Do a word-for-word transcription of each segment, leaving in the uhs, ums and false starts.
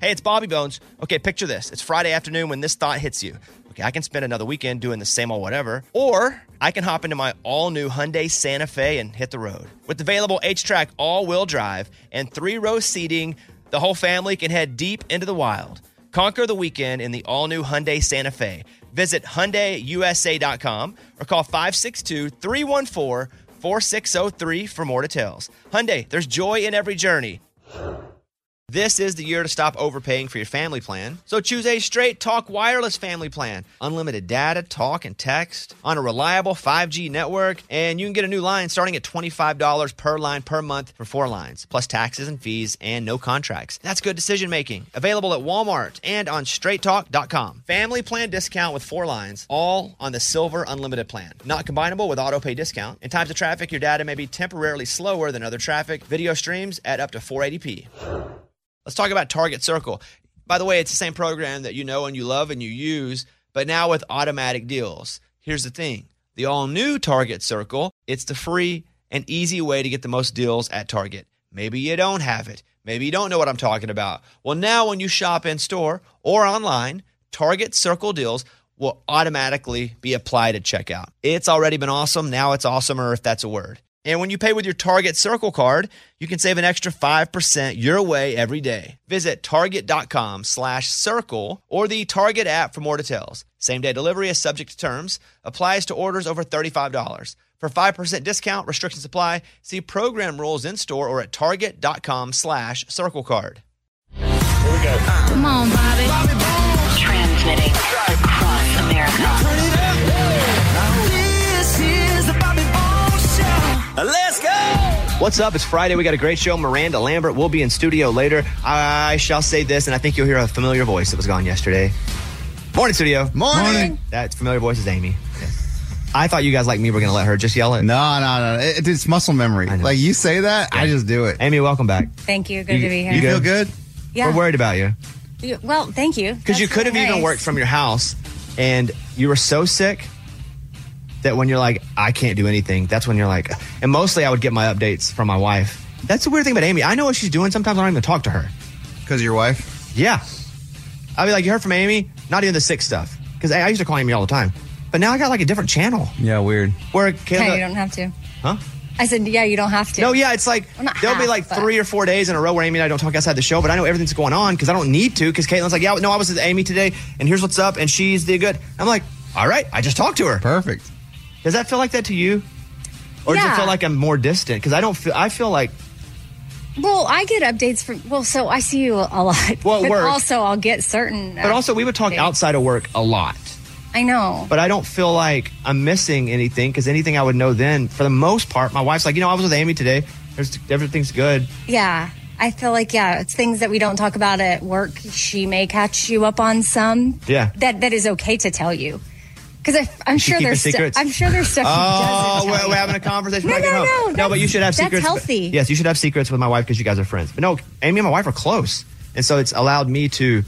Hey, it's Bobby Bones. Okay, picture this. It's Friday afternoon when this thought hits you. Okay, I can spend another weekend doing the same old whatever, or I can hop into my all-new Hyundai Santa Fe and hit the road. With available H-Track all-wheel drive and three-row seating, the whole family can head deep into the wild. Conquer the weekend in the all-new Hyundai Santa Fe. Visit Hyundai U S A dot com or call five six two, three one four, four six zero three for more details. Hyundai, there's joy in every journey. This is the year to stop overpaying for your family plan. So choose a Straight Talk Wireless family plan. Unlimited data, talk, and text on a reliable five G network. And you can get a new line starting at twenty-five dollars per line per month for four lines, plus taxes and fees and no contracts. That's good decision making. Available at Walmart and on straight talk dot com. Family plan discount with four lines, all on the Silver Unlimited plan. Not combinable with auto pay discount. In times of traffic, your data may be temporarily slower than other traffic. Video streams at up to four eighty p. Let's talk about Target Circle. By the way, it's the same program that you know and you love and you use, but now with automatic deals. Here's the thing. The all-new Target Circle, it's the free and easy way to get the most deals at Target. Maybe you don't have it. Maybe you don't know what I'm talking about. Well, now when you shop in-store or online, Target Circle deals will automatically be applied at checkout. It's already been awesome. Now it's awesomer, if that's a word. And when you pay with your Target Circle card, you can save an extra five percent your way every day. Visit target.com slash circle or the Target app for more details. Same-day delivery is subject to terms. Applies to orders over thirty-five dollars. For five percent discount, restrictions apply. See program rules in-store or at target.com slash circle card. Here we go. Come on, Bobby. Bobby Bones. Transmitting across America. This is the Bobby Bones Show. Let's go! What's up? It's Friday. We got a great show. Miranda Lambert will be in studio later. I shall say this, and I think you'll hear a familiar voice that was gone yesterday. Morning, studio. Morning. Morning. That familiar voice is Amy. Yes. I thought you guys like me were going to let her just yell it. No, no, no. It, it's muscle memory. Like you say that, yeah. I just do it. Amy, welcome back. Thank you. Good you, to be here. You You feel good? Yeah. We're worried about you. You- Well, thank you. Because you That's could have really even nice. worked from your house, and you were so sick that when you're like, I can't do anything, that's when you're like, and mostly I would get my updates from my wife. That's the weird thing about Amy. I know what she's doing. Sometimes I don't even talk to her. Because of your wife? Yeah. I'll be like, you heard from Amy? Not even the sick stuff. Because I, I used to call Amy all the time. But now I got like a different channel. Yeah, weird. Where Yeah, Kayla, you don't have to. Huh? I said, yeah, you don't have to. No, yeah, it's like, Well, not there'll be half, like but- three or four days in a row where Amy and I don't talk outside the show, but I know everything's going on because I don't need to, because Caitlin's like, yeah, no, I was with Amy today, and here's what's up, and she's the good. I'm like, all right, I just talked to her. Perfect. Does that feel like that to you? Or does it Yeah. feel like I'm more distant? Because I don't feel, I feel like, Well, I get updates from, well, so I see you a lot. Well, but work. also I'll get certain. but also we would talk updates. outside of work a lot. I know. But I don't feel like I'm missing anything, because anything I would know then, for the most part, my wife's like, you know, I was with Amy today. There's, everything's good. Yeah. I feel like, yeah, it's things that we don't talk about at work. She may catch you up on some. Yeah. That That is okay to tell you. Because I'm she sure keeping there's stu- secrets? I'm sure there's stuff she Oh, doesn't we're, tell we're you. having a conversation. No, when I get no, home. no, No, but you should have that's secrets. healthy. Yes, you should have secrets with my wife because you guys are friends. But no, Amy and my wife are close. And so it's allowed me to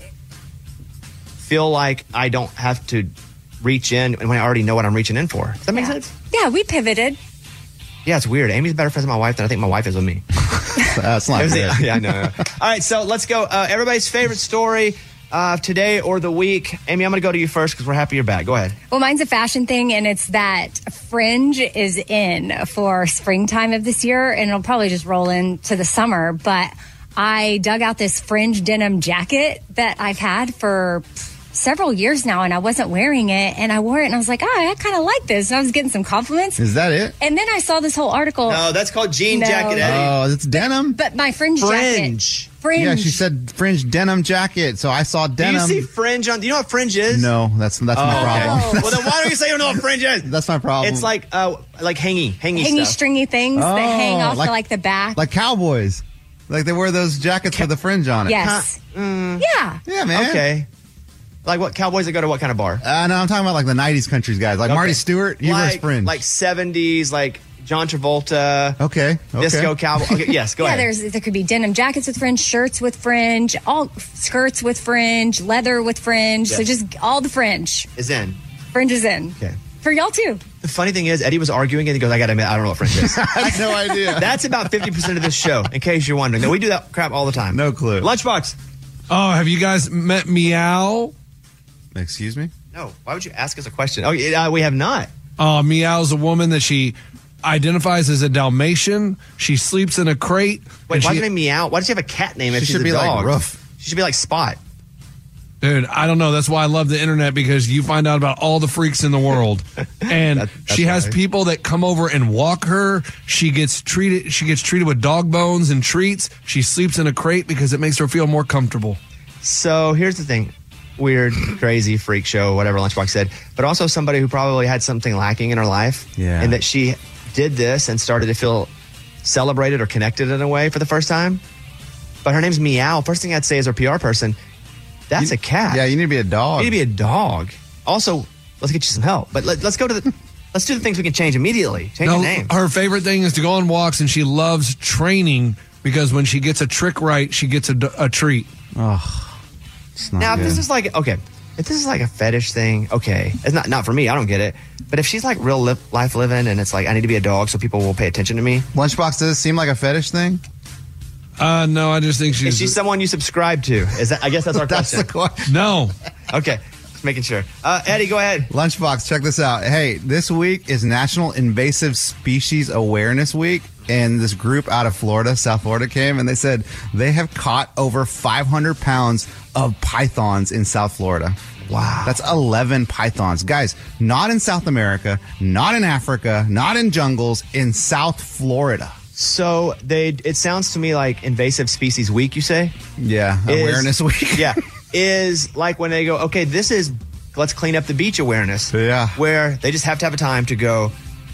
feel like I don't have to reach in when I already know what I'm reaching in for. Does that make Yeah. sense? Yeah, we pivoted. Yeah, it's weird. Amy's better friends with my wife than I think my wife is with me. That's not good. Yeah, I know. All right, so let's go. Uh, everybody's favorite story of today or the week. Amy, I'm going to go to you first because we're happy you're back. Go ahead. Well, mine's a fashion thing, and it's that Fringe is in for springtime of this year, and it'll probably just roll into the summer. But I dug out this Fringe denim jacket that I've had for several years now, and I wasn't wearing it, and I wore it, and I was like, oh, I kind of like this. And I was getting some compliments. Is that it? And then I saw this whole article. No, that's called jean No. jacket, Eddie. Oh, it's denim? But my Fringe, Fringe. jacket. Fringe. Yeah, she said fringe denim jacket, so I saw Do denim. you see fringe on? Do you know what fringe is? No, that's that's my Oh, problem. okay. Well, then why don't you say you don't know what fringe is? That's my problem. It's like uh, like hangy, hangy, Hangy, stuff. stringy things that hang Oh, off like- to like the back. like cowboys. Like they wear those jackets with the fringe on it. yes. Yeah. Yeah, man. Okay. Like what cowboys that go to what kind of bar? Uh, no, I'm talking about like the nineties countries guys. Like Marty Okay. Stewart, he wears like, fringe. like seventies, like John Travolta, okay, okay. disco cowboy. Okay, yes, go yeah, ahead. there's there could be denim jackets with fringe, shirts with fringe, all skirts with fringe, leather with fringe. So Yes. just all the fringe. Is in. Fringe is in. Okay. For y'all too. The funny thing is, Eddie was arguing and he goes, I got to admit, I don't know what fringe is. I have no idea. That's about fifty percent of this show, in case you're wondering. Now, we do that crap all the time. No clue. Lunchbox. Oh, have you guys met Meow? Excuse me? No. Why would you ask us a question? Oh, yeah, we have not. Uh, Meow's a woman that she identifies as a Dalmatian. She sleeps in a crate. Wait, and why she, does her name Meow? Why does she have a cat name if She she's should a be like dog? Ruff. She should be like Spot. Dude, I don't know. That's why I love the internet, because you find out about all the freaks in the world. And That- that's she has right. people that come over and walk her. She gets treated she gets treated with dog bones and treats. She sleeps in a crate because it makes her feel more comfortable. So here's the thing. Weird, crazy, freak show, whatever Lunchbox said. But also somebody who probably had something lacking in her life. Yeah. And that she did this and started to feel celebrated or connected in a way for the first time. But her name's Meow. First thing I'd say is her P R person. That's You- a cat. Yeah, you need to be a dog. You need to be a dog. Also, let's get you some help. But let, let's go to the. Let's do the things we can change immediately. Change No, the name. her favorite thing is to go on walks, and she loves training because when she gets a trick right, she gets a, d- a treat. It's not Now, if good. this is like okay, if this is like a fetish thing, okay, it's not not for me. I don't get it. But if she's like real li- life living, and it's like I need to be a dog so people will pay attention to me. Lunchbox, does it seem like a fetish thing? Uh, no, I just think she's. Is she someone you subscribe to? Is that? I guess that's our That's question. the question. no. Okay, just making sure. Uh, Eddie, go ahead. Lunchbox, check this out. Hey, this week is National Invasive Species Awareness Week, and this group out of Florida, South Florida, came and they said they have caught over five hundred pounds of pythons in South Florida. Wow. That's eleven pythons. Guys, not in South America, not in Africa, not in jungles, in South Florida. So they. It sounds to me like invasive species week. You say? Yeah, Is- Awareness Week. Yeah, is like when they go. Okay, this is let's clean up the beach awareness. Yeah. Where they just have to have a time to go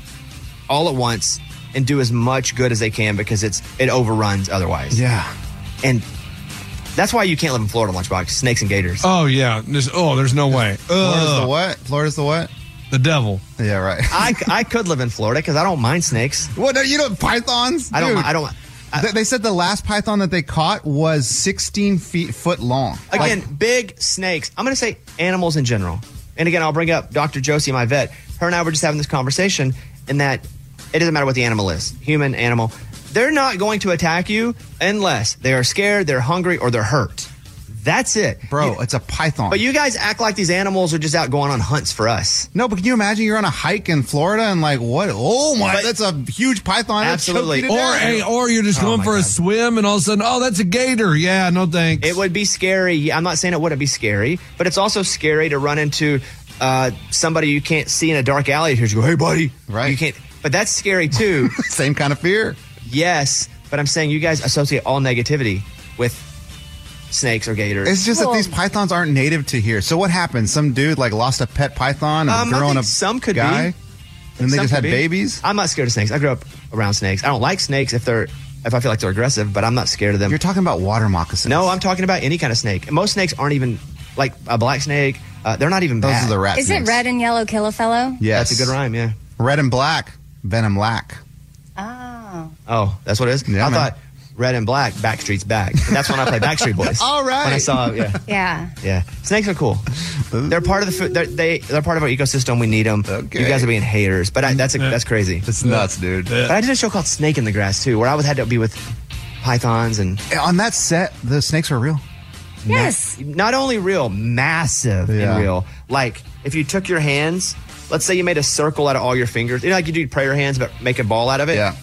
all at once and do as much good as they can because it's it overruns otherwise. Yeah. And that's why you can't live in Florida, Lunchbox. Snakes and gators. Oh, yeah. There's, oh, there's no way. Florida's the Ugh, what? Florida's the what? the devil. Yeah, right. I, I could live in Florida because I don't mind snakes. What? You know, pythons? I don't. Dude. mi- I don't. I, They- they said the last python that they caught was sixteen feet foot long. again, Like, big snakes. I'm going to say animals in general. And again, I'll bring up Doctor Josie, my vet. Her and I were just having this conversation, in that it doesn't matter what the animal is, human, animal. They're not going to attack you unless they are scared, they're hungry, or they're hurt. That's it, bro, You- it's a python. but you guys act like these animals are just out going on hunts for us. no, but can you imagine you're on a hike in Florida and like what? Oh my, But- that's a huge python. It'll Absolutely. choke you to Or death. hey, or you're just Oh going my for a God. swim, and all of a sudden, oh, that's a gator. Yeah, no thanks. It would be scary. I'm not saying it wouldn't be scary, but it's also scary to run into uh, somebody you can't see in a dark alley. Here you go, hey buddy, Right. You can't. But that's scary too. Same kind of fear. Yes, but I'm saying you guys associate all negativity with snakes or gators. It's just that Well- these pythons aren't native to here. So what happened? Some dude like lost a pet python, a Um, I girl and a think some could be. guy, and they Some just could had be. babies. I'm not scared of snakes. I grew up around snakes. I don't like snakes if they're if I feel like they're aggressive, but I'm not scared of them. You're talking about water moccasins. No, I'm talking about any kind of snake. Most snakes aren't even like a black snake. Uh, they're not even Those bad. are the rat Is snakes. it red and yellow kill a fellow? Yes, That's a good rhyme. Yeah. Red and black, venom lack. Oh. Oh, that's what it is. Yeah, I man. thought red and black, Backstreet's back. And that's when I played Backstreet Boys. All right. When I saw, yeah, Yeah. yeah. Snakes are cool. They're part of the food. They're, they they're part of our ecosystem. We need them. Okay. You guys are being haters, but I, that's a, that's crazy. It's nuts, dude. But I did a show called Snake in the Grass too, where I would had to be with pythons and On that set, the snakes are real. Yes. not only real, massive Yeah. and real. Like if you took your hands, let's say you made a circle out of all your fingers. You know, like you do prayer hands, but make a ball out of it. Yeah.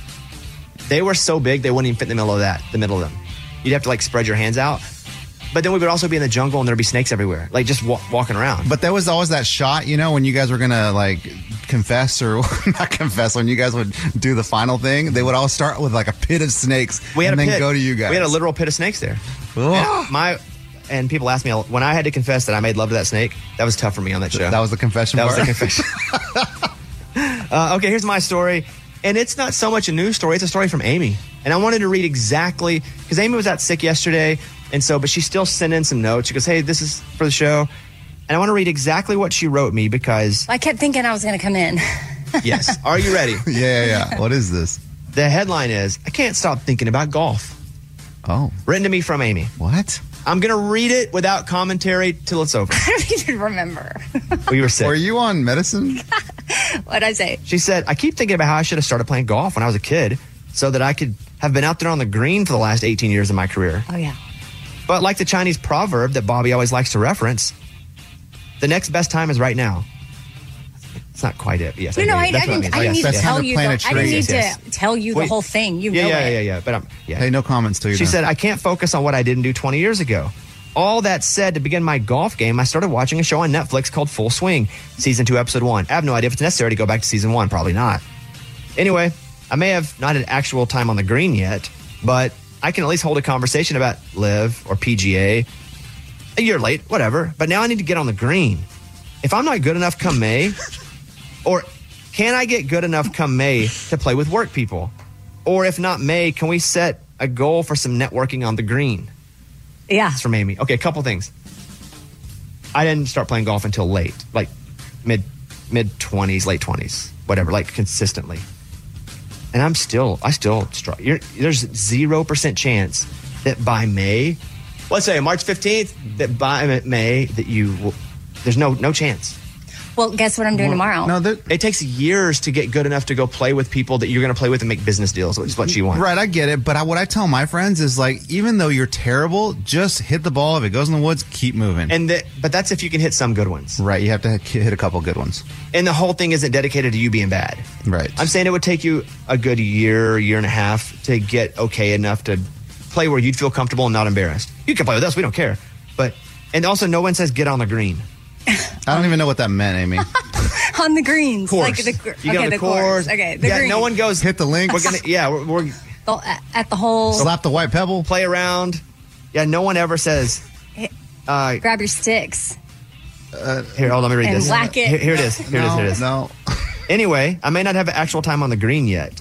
They were so big they wouldn't even fit in the middle of that, the middle of them. You'd have to like spread your hands out. But then we would also be in the jungle and there'd be snakes everywhere, like just wa- walking around. But there was always that shot, you know, when you guys were gonna like confess or not confess, when you guys would do the final thing, they would all start with like a pit of snakes we had and a then pit. go to you guys. We had a literal pit of snakes there. Ugh. And my and people ask me when I had to confess that I made love to that snake. That was tough for me on that show. That was the confession That was part? the confession. uh, okay, here's my story, and it's not so much a news story; it's a story from Amy. And I wanted to read exactly because Amy was out sick yesterday, and so but she still sent in some notes. She goes, "Hey, this is for the show," and I want to read exactly what she wrote me because I kept thinking I was going to come in. yes, are you ready? yeah, yeah, yeah. What is this? The headline is "I can't stop thinking about golf." Oh, Written to me from Amy. what? I'm gonna read it without commentary till it's over. I don't even remember We were sick. Were you on medicine? what I say. She said, I keep thinking about how I should have started playing golf when I was a kid so that I could have been out there on the green for the last eighteen years of my career. Oh, yeah. But like the Chinese proverb that Bobby always likes to reference, the next best time is right now. It's not quite it. Yes, No, no, I, I, agree. I That's what didn't, means. I didn't Yes. need to That's tell how to you. plan The, a I didn't trade. need to Yes. tell you the Wait. whole thing. You yeah, know yeah, it. yeah, yeah. But I'm, yeah. Hey, no comments till you're She done. said, I can't focus on what I didn't do twenty years ago. All that said, to begin my golf game, I started watching a show on Netflix called Full Swing, season two, episode one. I have no idea if it's necessary to go back to season one. Probably not. Anyway, I may have not had actual time on the green yet, but I can at least hold a conversation about Live or P G A. A year late, whatever. But now I need to get on the green. If I'm not good enough come May, or can I get good enough come May to play with work people? Or if not May, can we set a goal for some networking on the green? Yeah. It's from Amy. Okay, a couple things. I didn't start playing golf until late, like mid mid twenties, late twenties, whatever, like consistently. And I'm still, I still struggle. You're, there's zero percent chance that by May, let's say March fifteenth, that by May that you, will, there's no no chance. Well, guess what I'm doing tomorrow? No, that, It takes years to get good enough to go play with people that you're going to play with and make business deals, which is what she wants. right, I get it. But I, what I tell my friends is like, even though you're terrible, just hit the ball. If it goes in the woods, keep moving. And the, but that's if you can hit some good ones. right, you have to hit a couple good ones. And the whole thing isn't dedicated to you being bad. Right. I'm saying it would take you a good year, year and a half to get okay enough to play where you'd feel comfortable and not embarrassed. You can play with us, we don't care. But and also no one says get on the green. I don't even know what that meant, Amy. On the greens. Course. Like the, gr- you okay, go to the the course. Okay, the yeah, green. no one goes Hit the link. We're gonna yeah, we're, we're The- at the hole. Slap the white pebble. play around. Yeah, no one ever says uh Grab your sticks. here, hold on, let me read And this. whack it. Here, here it is. Here it is. Here it is. No. Anyway, I may not have actual time on the green yet.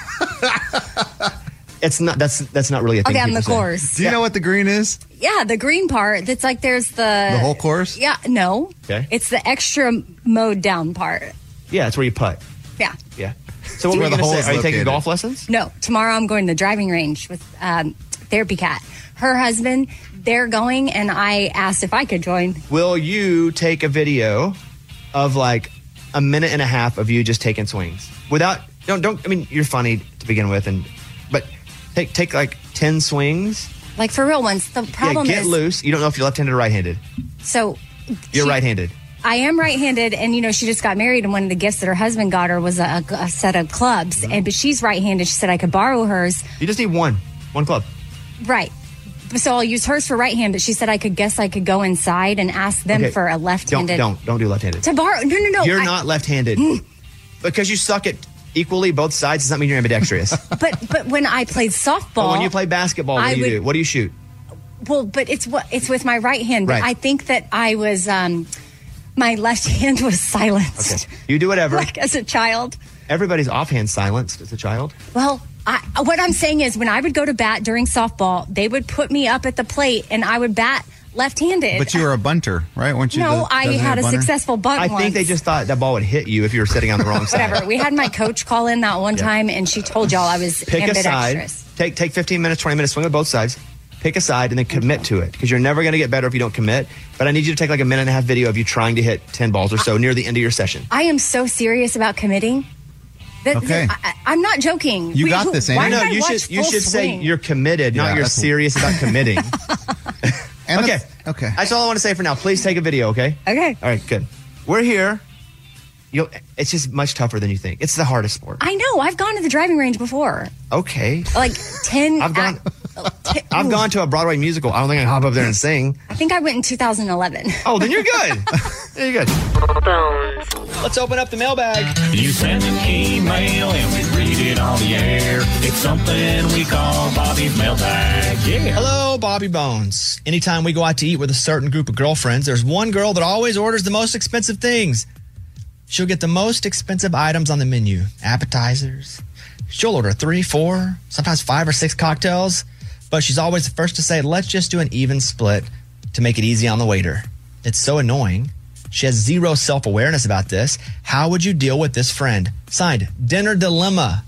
It's not that's that's not really a thing. Okay, on the people say. course. Do you know what the green is? Yeah, the green part. That's like there's the The whole course? Yeah, no. Okay. It's the extra mowed down part. Yeah, it's where you putt. Yeah. Yeah. So what were where you the going to hole say? is Are you taking located. golf lessons? No, tomorrow I'm going to the driving range with um, Therapy Cat. Her husband, they're going, and I asked if I could join. Will you take a video of like a minute and a half of you just taking swings without? Don't don't. I mean, you're funny to begin with, and but take take like ten swings. Like for real ones. The problem yeah, get is, loose. You don't know if you're left-handed or right-handed. so You're she- right-handed. I am right-handed, and you know she just got married, and one of the gifts that her husband got her was a, a set of clubs. Mm-hmm. And but she's right-handed. She said I could borrow hers. You just need one, one club. Right. So I'll use hers for right hand, but she said I could guess I could go inside and ask them Okay. for a Don't left-handed. don't don't do left-handed. To borrow? No, no, no. You're I- not left-handed because you suck at equally both sides. Does not mean you're ambidextrous. But but when I played softball, But when you play basketball, what I do you would- do? What do you shoot? well, but it's what it's with my right hand. But Right. I think that I was um, my left hand was silenced. Okay, you do whatever. Like as a child. Everybody's offhand silenced as a child. Well, I, what I'm saying is when I would go to bat during softball, they would put me up at the plate and I would bat left-handed. But you were a bunter, right? Weren't you? no, the I designated had a bunter? successful bunt I once. think they just thought that ball would hit you if you were sitting on the wrong side. Whatever. We had my coach call in that one time, and she told y'all I was Pick a side. ambidextrous. Take take fifteen minutes, twenty minutes, swing with both sides. Pick a side and then commit to it because you're never going to get better if you don't commit. But I need you to take like a minute and a half video of you trying to hit ten balls or so near the end of your session. I am so serious about committing. That, Okay. that- I, I'm not joking. You got this, Amy. Why no, did I you watch should you Full should say Swing? you're committed, Yeah, not you're that's- serious about committing. And Okay. that's- Okay. That's all I want to say for now. Please take a video, okay? Okay. All right, good. We're here. You'll, it's just much tougher than you think. It's the hardest sport. I know. I've gone to the driving range before. Okay. Like ten. I've gone- uh, t- I've ooh. gone to a Broadway musical. I don't think I can hop up there and sing. I think I went in two thousand eleven. Oh, then you're good. Yeah, you're good. Bones. Let's open up the mailbag. You send an email and we read it on the air. It's something we call Bobby's mailbag. Yeah. Hello, Bobby Bones. Anytime we go out to eat with a certain group of girlfriends, there's one girl that always orders the most expensive things. She'll get the most expensive items on the menu. Appetizers. She'll order three, four, sometimes five or six cocktails. But she's always the first to say, let's just do an even split to make it easy on the waiter. It's so annoying. She has zero self-awareness about this. How would you deal with this friend? Signed, Dinner Dilemma.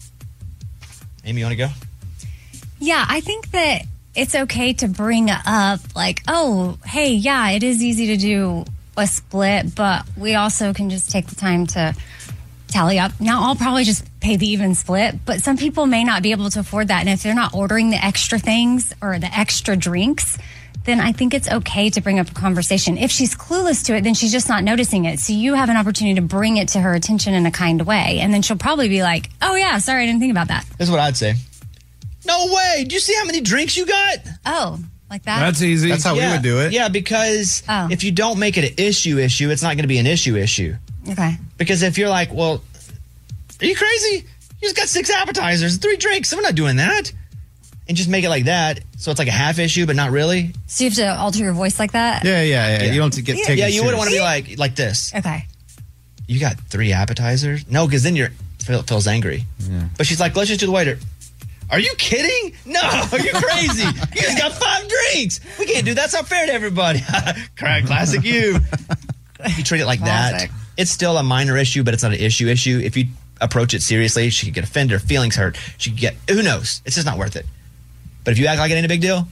Amy, you want to go? Yeah, I think that it's okay to bring up, like, oh, hey, yeah, it is easy to do a split, but we also can just take the time to tally up. Now, I'll probably just pay the even split, but some people may not be able to afford that. And if they're not ordering the extra things or the extra drinks, then I think it's okay to bring up a conversation. If she's clueless to it, then she's just not noticing it. So you have an opportunity to bring it to her attention in a kind way. And then she'll probably be like, oh, yeah, sorry, I didn't think about that. That's what I'd say. No way. Do you see how many drinks you got? Oh, like that? That's easy. That's how yeah. we would do it. Yeah, because Oh. if you don't make it an issue issue, it's not going to be an issue issue. Okay. Because if you're like, well, are you crazy? You just got six appetizers and three drinks. I'm not doing that. And just make it like that. So it's like a half issue, but not really. So you have to alter your voice like that? Yeah, yeah, yeah. Yeah. You don't have to get taken Yeah, you wouldn't serious. want to be like like this. Okay. You got three appetizers? No, because then you're Phil feels angry. Yeah. But she's like, let's just do the waiter. Are you kidding? No, you're crazy. You just got five drinks. We can't do that. That's not fair to everybody. Classic you. You treat it like Classic. that. It's still a minor issue, but it's not an issue issue. If you approach it seriously, she could get offended, her feelings hurt. She could get, who knows? It's just not worth it. But if you act like it ain't a big deal,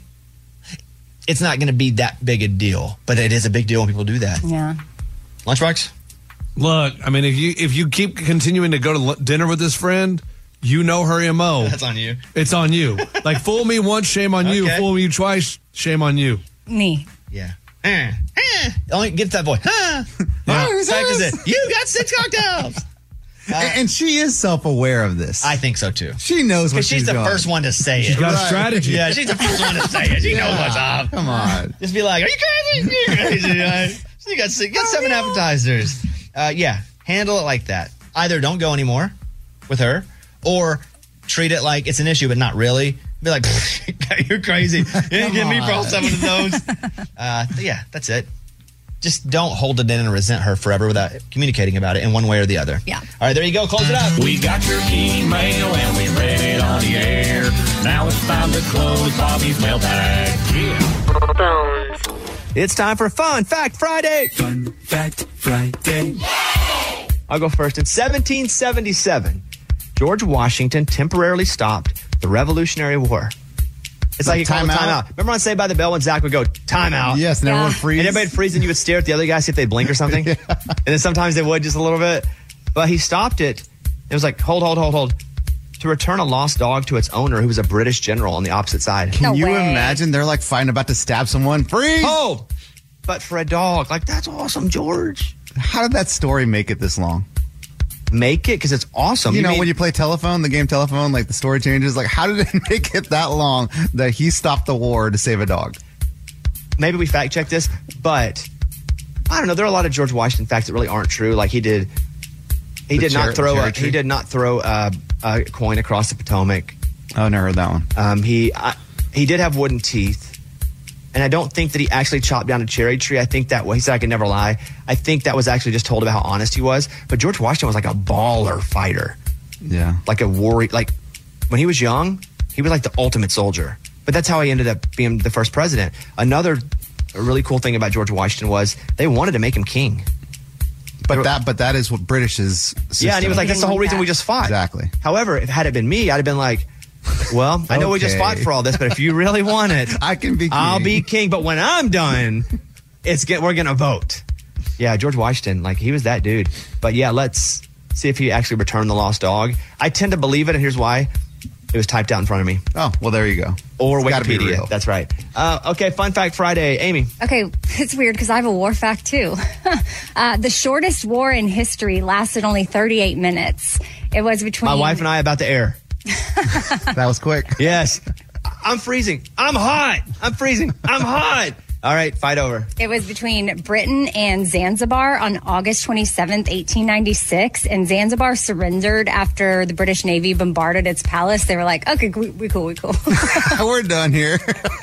it's not going to be that big a deal. But it is a big deal when people do that. Yeah. Lunchbox? Look, I mean, if you if you keep continuing to go to l- dinner with this friend, you know her M O. That's on you. It's on you. Like, fool me once, shame on you. Okay. Fool me twice, shame on you. Me. Yeah. Eh, eh. Only get that voice. Huh. Yeah. Practice it. You got six cocktails. And and she is self-aware of this. I think so too. she knows what Because she's, she's the doing. first one to say it. She's got Right. a strategy. Yeah, she's the first one to say it. She knows what's up. Come on. Just be like, are you crazy? You're crazy. Right? You got, six, you got seven appetizers. Uh, yeah, handle it like that. Either don't go anymore with her or treat it like it's an issue, but not really. Be like, you're crazy. You didn't get me for all seven of those. Uh, yeah, that's it. Just don't hold it in and resent her forever without communicating about it in one way or the other. Yeah. All right, there you go. Close it up. We got your email and we read it on the air. Now it's time to close Bobby's mailbag. Yeah. Bones. It's time for Fun Fact Friday. Fun Fact Friday. I'll go first. In seventeen seventy-seven, George Washington temporarily stopped the Revolutionary War. It's like, Like you call it time time out? out. Remember on Saved by the Bell when Zach would go, time out? Yes, and Yeah. everyone freeze. And everybody would freeze and you would stare at the other guy, see if they'd blink or something. And then sometimes they would just a little bit. But he stopped it. It was like, hold, hold, hold, hold. To return a lost dog to its owner, who was a British general on the opposite side. Can No you way. imagine they're like fighting about to stab someone? Freeze! Hold! But for a dog, like, that's awesome, George. How did that story make it this long? Make it, because it's awesome. You, know, mean- when you play telephone, the game telephone, like the story changes. Like, how did it make it that long that he stopped the war to save a dog? maybe we fact check this, but I don't know. There are a lot of George Washington facts that really aren't true. Like he did, he The did cher- not throw cherry a, tree? he did not throw a, a coin across the Potomac. Oh, never heard that one. Um, he I, he did have wooden teeth, and I don't think that he actually chopped down a cherry tree. I think that well, he said I could never lie. I think that was actually just told about how honest he was. But George Washington was like a baller fighter, Yeah. like a warrior. Like when he was young, he was like the ultimate soldier. But that's how he ended up being the first president. Another really cool thing about George Washington was they wanted to make him king. But that, but that is what British is. Yeah, and he was like, that's the whole reason we just fought. Exactly. However, if had it been me, I'd have been like, well, I know we just Okay. fought for all this, but if you really want it, I can be king. I'll be king. But when I'm done, it's get, we're gonna vote. Yeah, George Washington, like he was that dude. But yeah, let's see if he actually returned the lost dog. I tend to believe it, and here's why: it was typed out in front of me, Oh, well, there you go. or It's gotta be Wikipedia. real. That's right. Uh, okay, fun fact Friday, Amy. Okay, it's weird because I have a war fact too. uh, the shortest war in history lasted only thirty-eight minutes. It was between My wife and I about to air. That was quick. Yes, I'm freezing. I'm hot. I'm freezing. I'm hot. All right, fight over. It was between Britain and Zanzibar on August twenty-seventh, eighteen ninety-six. And Zanzibar surrendered after the British Navy bombarded its palace. They were like, okay, we, we cool, we cool. We're done here.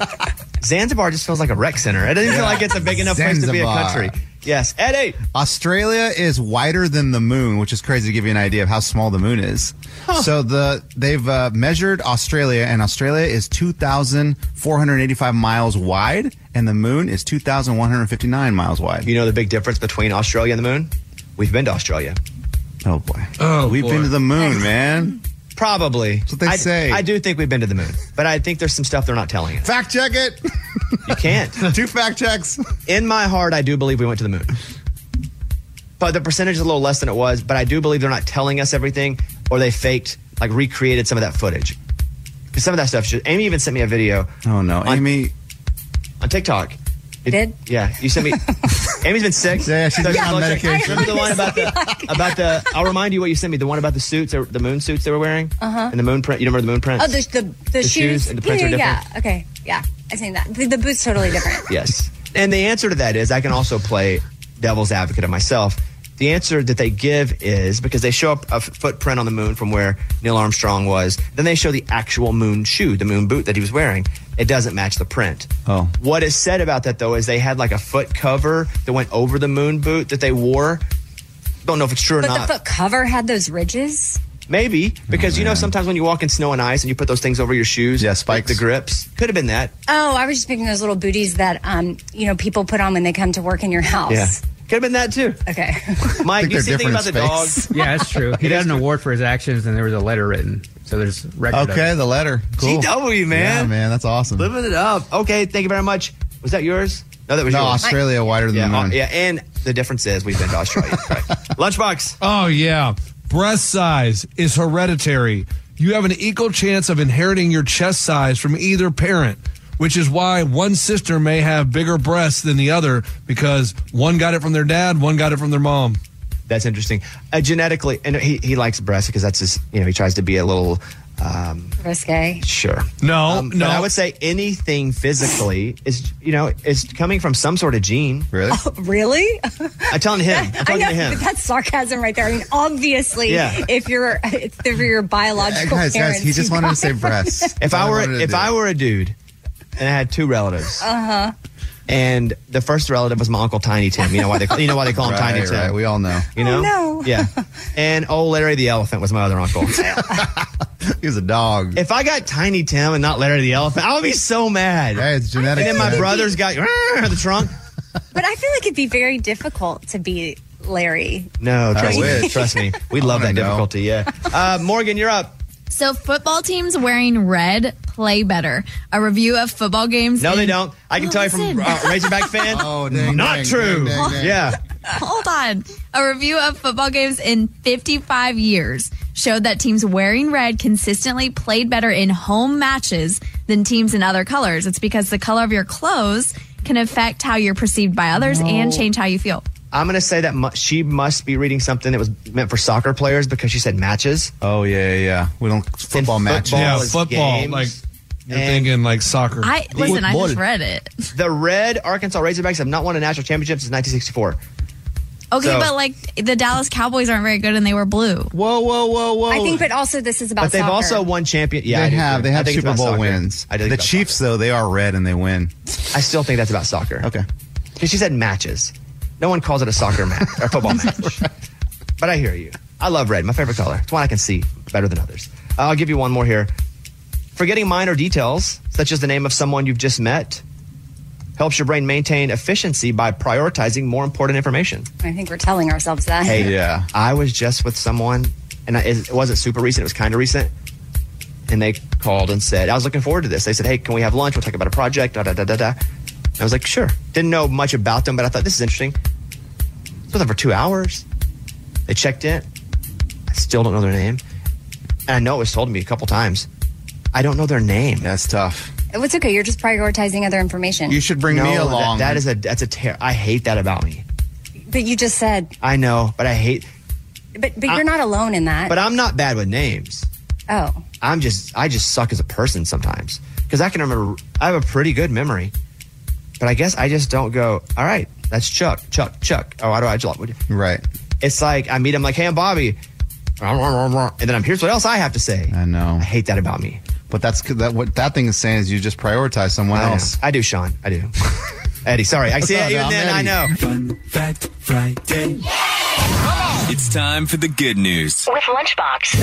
Zanzibar just feels like a rec center. It doesn't feel like it's a big enough place to be a Zanzibar. country. Yes, Eddie. Australia is wider than the moon, which is crazy to give you an idea of how small the moon is. So the they've uh, measured Australia, and Australia is two thousand four hundred eighty-five miles wide, and the moon is two thousand one hundred fifty-nine miles wide. You know the big difference between Australia and the moon? We've been to Australia. Oh boy. Oh, We've boy. been to the moon, man. Probably. That's what they I, say. I do think we've been to the moon, but I think there's some stuff they're not telling us. Fact check it. You can't. Two fact checks. In my heart, I do believe we went to the moon. But the percentage is a little less than it was, but I do believe they're not telling us everything, or they faked, like recreated some of that footage. Because some of that stuff, should, Amy even sent me a video. Oh no, on- Amy. on TikTok. It, Did? Yeah, you sent me. Amy's been sick. Yeah, she's been on medication. Remember the one about the about the? I'll remind you what you sent me. The one about the suits, or the moon suits they were wearing, uh-huh. and the moon print. You remember the moon print? Oh, the the, the, the shoes. shoes and the prints yeah, are yeah, different. yeah. Okay, yeah, I seen that. The, the boot's totally different. Yes, and the answer to that is I can also play devil's advocate of myself. The answer that they give is because they show up a f- footprint on the moon from where Neil Armstrong was. Then they show the actual moon shoe, the moon boot that he was wearing. It doesn't match the print. Oh. What is said about that, though, is they had like a foot cover that went over the moon boot that they wore. Don't know if it's true or But not. the foot cover had those ridges. Maybe, because Oh, you know man. sometimes when you walk in snow and ice and you put those things over your shoes. Yeah, spikes. The grips. Could have been that. Oh, I was just picking those little booties that um, you know, people put on when they come to work in your house. Yeah. Could have been that, too. Okay. Mike, think you they're see anything about different the in space. dog? Yeah, that's true. He It got is an true. award for his actions, and there was a letter written. So there's record. Okay, of it. the letter. Cool. G W, man. Yeah, man, that's awesome. Living it up. Okay, thank you very much. Was that yours? No, that was No, yours. Australia wider than Yeah, the uh, moon. yeah, and the difference is we've been to Australia. Right. Lunchbox. Oh, yeah. Breast size is hereditary. You have an equal chance of inheriting your chest size from either parent, which is why one sister may have bigger breasts than the other because one got it from their dad, one got it from their mom. That's interesting. Uh, genetically, and he, he likes breasts because that's his, you know, he tries to be a little, um, Risque. sure. No, Um, no. But I would say anything physically is, you know, is coming from some sort of gene. Really? Really? I'm telling him. I'm I talking know, to him. but that's sarcasm right there. I mean, obviously, Yeah. if you're if you're your biological guys, parents, guys, he just you wanted to got say it. breasts. If That's I all were wanted to if do. I were a dude and I had two relatives, uh huh, and the first relative was my Uncle Tiny Tim. You know why they you know why they call him right, Tiny Tim? right, we all know. You know? Oh, no. Yeah. And old Larry the Elephant was my other uncle. He was a dog. If I got Tiny Tim and not Larry the Elephant, I would be so mad. Hey, it's genetic. And then my man. brothers got the trunk. But I feel like it'd be very difficult to be Larry. No, I trust me. wish. Trust me. We love that wanna know. difficulty. Yeah. Uh, Morgan, you're up. So football teams wearing red play better. A review of football games. No, in- they don't. I can Well, tell you from listen. uh, Razorback fan. Oh, dang, not dang, true. dang, dang, dang. Yeah. Hold on. A review of football games in fifty-five years showed that teams wearing red consistently played better in home matches than teams in other colors. It's because the color of your clothes can affect how you're perceived by others and change how you feel. I'm going to say that mu- she must be reading something that was meant for soccer players because she said matches. Oh yeah, yeah, yeah. We don't football And match. football Yeah, is football. games. Like, you're And thinking like soccer. I listen, I just Football. read it. The red Arkansas Razorbacks have not won a national championship since nineteen sixty-four. Okay, So- but like the Dallas Cowboys aren't very good and they were blue. Whoa, whoa, whoa, whoa. I think, but also this is about. But they've soccer. also won champion. Yeah, I they do have. too. They I have think it's Super about Bowl soccer. wins. I do think The it's about Chiefs, though, they are red and they win. soccer. I still think that's about soccer. Okay. Because she said matches. No one calls it a soccer match or a football match. But I hear you. I love red. My favorite color. It's one I can see better than others. Uh, I'll give you one more here. Forgetting minor details, such as the name of someone you've just met, helps your brain maintain efficiency by prioritizing more important information. I think we're telling ourselves that. Hey, Yeah. I was just with someone, and I, it wasn't super recent. It was kind of recent. And they called and said, I was looking forward to this. They said, hey, can we have lunch? We'll talk about a project, da, da, da, da, da. And I was like, sure. Didn't know much about them, but I thought, this is interesting. I was with them for two hours. They checked in. I still don't know their name. And I know it was told to me a couple times. I don't know their name. That's tough. It's okay. You're just prioritizing other information. You should bring No, me that- along. that is a, that's a ter- I hate that about me. but you just said. I know, but I hate, But but you're not alone in that. but I'm not bad with names. oh, I'm just, I just suck as a person sometimes because I can remember, I have a pretty good memory, but I guess I just don't go, all right, that's Chuck, Chuck, Chuck. Oh, why do I just, Right. it's like, I meet him like, hey, I'm Bobby. And then I'm, here's what else I have to say. I know. I hate that about me. But that's that. What that thing is saying is you just prioritize someone I know. else. I do, Sean. I do. Eddie, sorry. I see it. up, Even I'm then, I Eddie. know. Fun Fact Friday. It's time for the good news. With Lunchbox.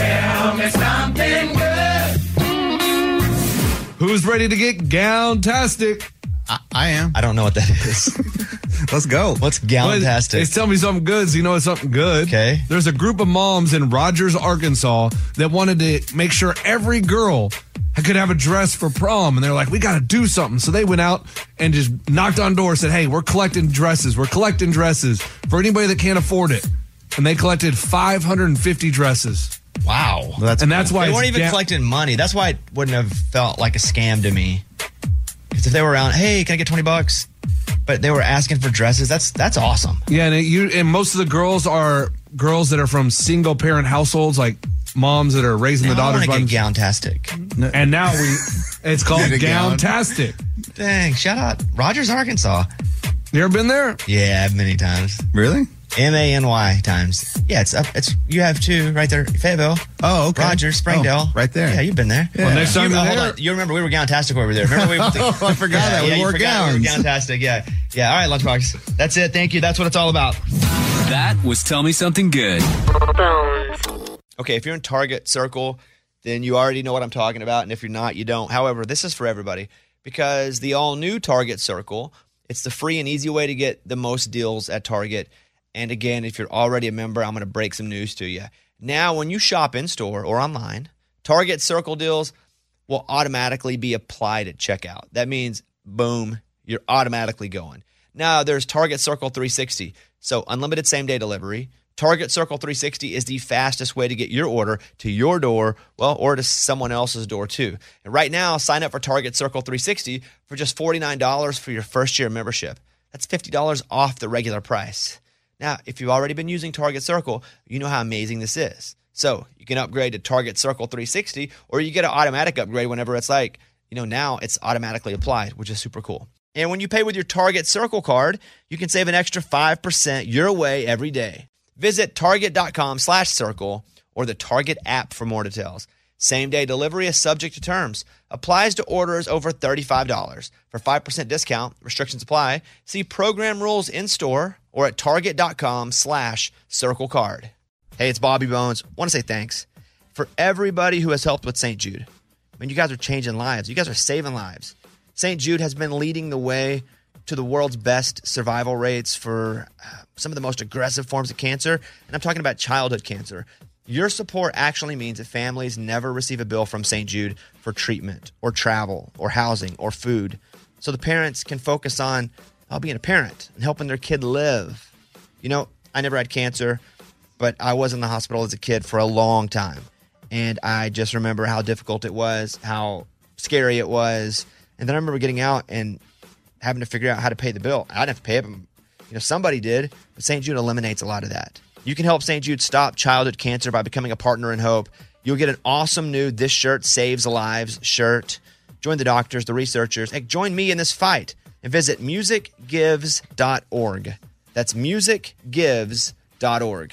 Who's ready to get gown-tastic? I, I am. I don't know what that is. Let's go. What's Well, gown-tastic? It's telling me something good, so you know it's something good. Okay. There's a group of moms in Rogers, Arkansas that wanted to make sure every girl could have a dress for prom. And they're like, we got to do something. So they went out and just knocked on doors, said, hey, we're collecting dresses. We're collecting dresses for anybody that can't afford it. And they collected five hundred fifty dresses. Wow. That's and that's why They it's weren't even ga- collecting money. That's why it wouldn't have felt like a scam to me. Because If they were around, hey, can I get twenty bucks? But they were asking for dresses. That's that's awesome. Yeah, and it, you and most of the girls are girls that are from single parent households, like moms that are raising Now the daughters. I by want to get gown-tastic. And now we, it's called Get a gown. gown-tastic. Dang, shout out Rogers, Arkansas. You ever been there? Yeah, many times. Really? M A N Y times. Yeah, it's up. It's you have two right there. Fayetteville. Oh, okay. Rogers, Springdale. Oh, right there. Yeah, you've been there. Well, next time you, you're uh, hold there- on. You remember we were gown-tastic over there. Remember we went to, Oh, I forgot yeah, that. We yeah, you wore forgot we were gowns. gown-tastic. Yeah. Yeah. All right, Lunchbox. That's it. Thank you. That's what it's all about. That was Tell Me Something Good. Bones. Okay, if you're in Target Circle, then you already know what I'm talking about. And if you're not, you don't. However, this is for everybody because the all-new Target Circle, it's the free and easy way to get the most deals at Target. And again, if you're already a member, I'm going to break some news to you. Now, when you shop in-store or online, Target Circle deals will automatically be applied at checkout. That means, boom, you're automatically going. Now, there's Target Circle three sixty. So unlimited same-day delivery. Target Circle three sixty is the fastest way to get your order to your door, well, or to someone else's door too. And right now, sign up for Target Circle three sixty for just forty-nine dollars for your first year membership. That's fifty dollars off the regular price. Now, if you've already been using Target Circle, you know how amazing this is. So you can upgrade to Target Circle three sixty, or you get an automatic upgrade whenever it's like, you know, now it's automatically applied, which is super cool. And when you pay with your Target Circle card, you can save an extra five percent your way every day. Visit target.com slash circle or the Target app for more details. Same-day delivery is subject to terms. Applies to orders over thirty-five dollars. For five percent discount, restrictions apply. See program rules in-store or at target.com slash circle card. Hey, it's Bobby Bones. Want to say thanks for everybody who has helped with Saint Jude. I mean, you guys are changing lives. You guys are saving lives. Saint Jude has been leading the way to the world's best survival rates for uh, some of the most aggressive forms of cancer. And I'm talking about childhood cancer. Your support actually means that families never receive a bill from Saint Jude for treatment or travel or housing or food. So the parents can focus on uh, being a parent and helping their kid live. You know, I never had cancer, but I was in the hospital as a kid for a long time. And I just remember how difficult it was, how scary it was. And then I remember getting out and having to figure out how to pay the bill. I didn't have to pay it, but you know, somebody did. But Saint Jude eliminates a lot of that. You can help Saint Jude stop childhood cancer by becoming a partner in hope. You'll get an awesome new This Shirt Saves Lives shirt. Join the doctors, the researchers, and join me in this fight. And visit music gives dot org. That's music gives dot org.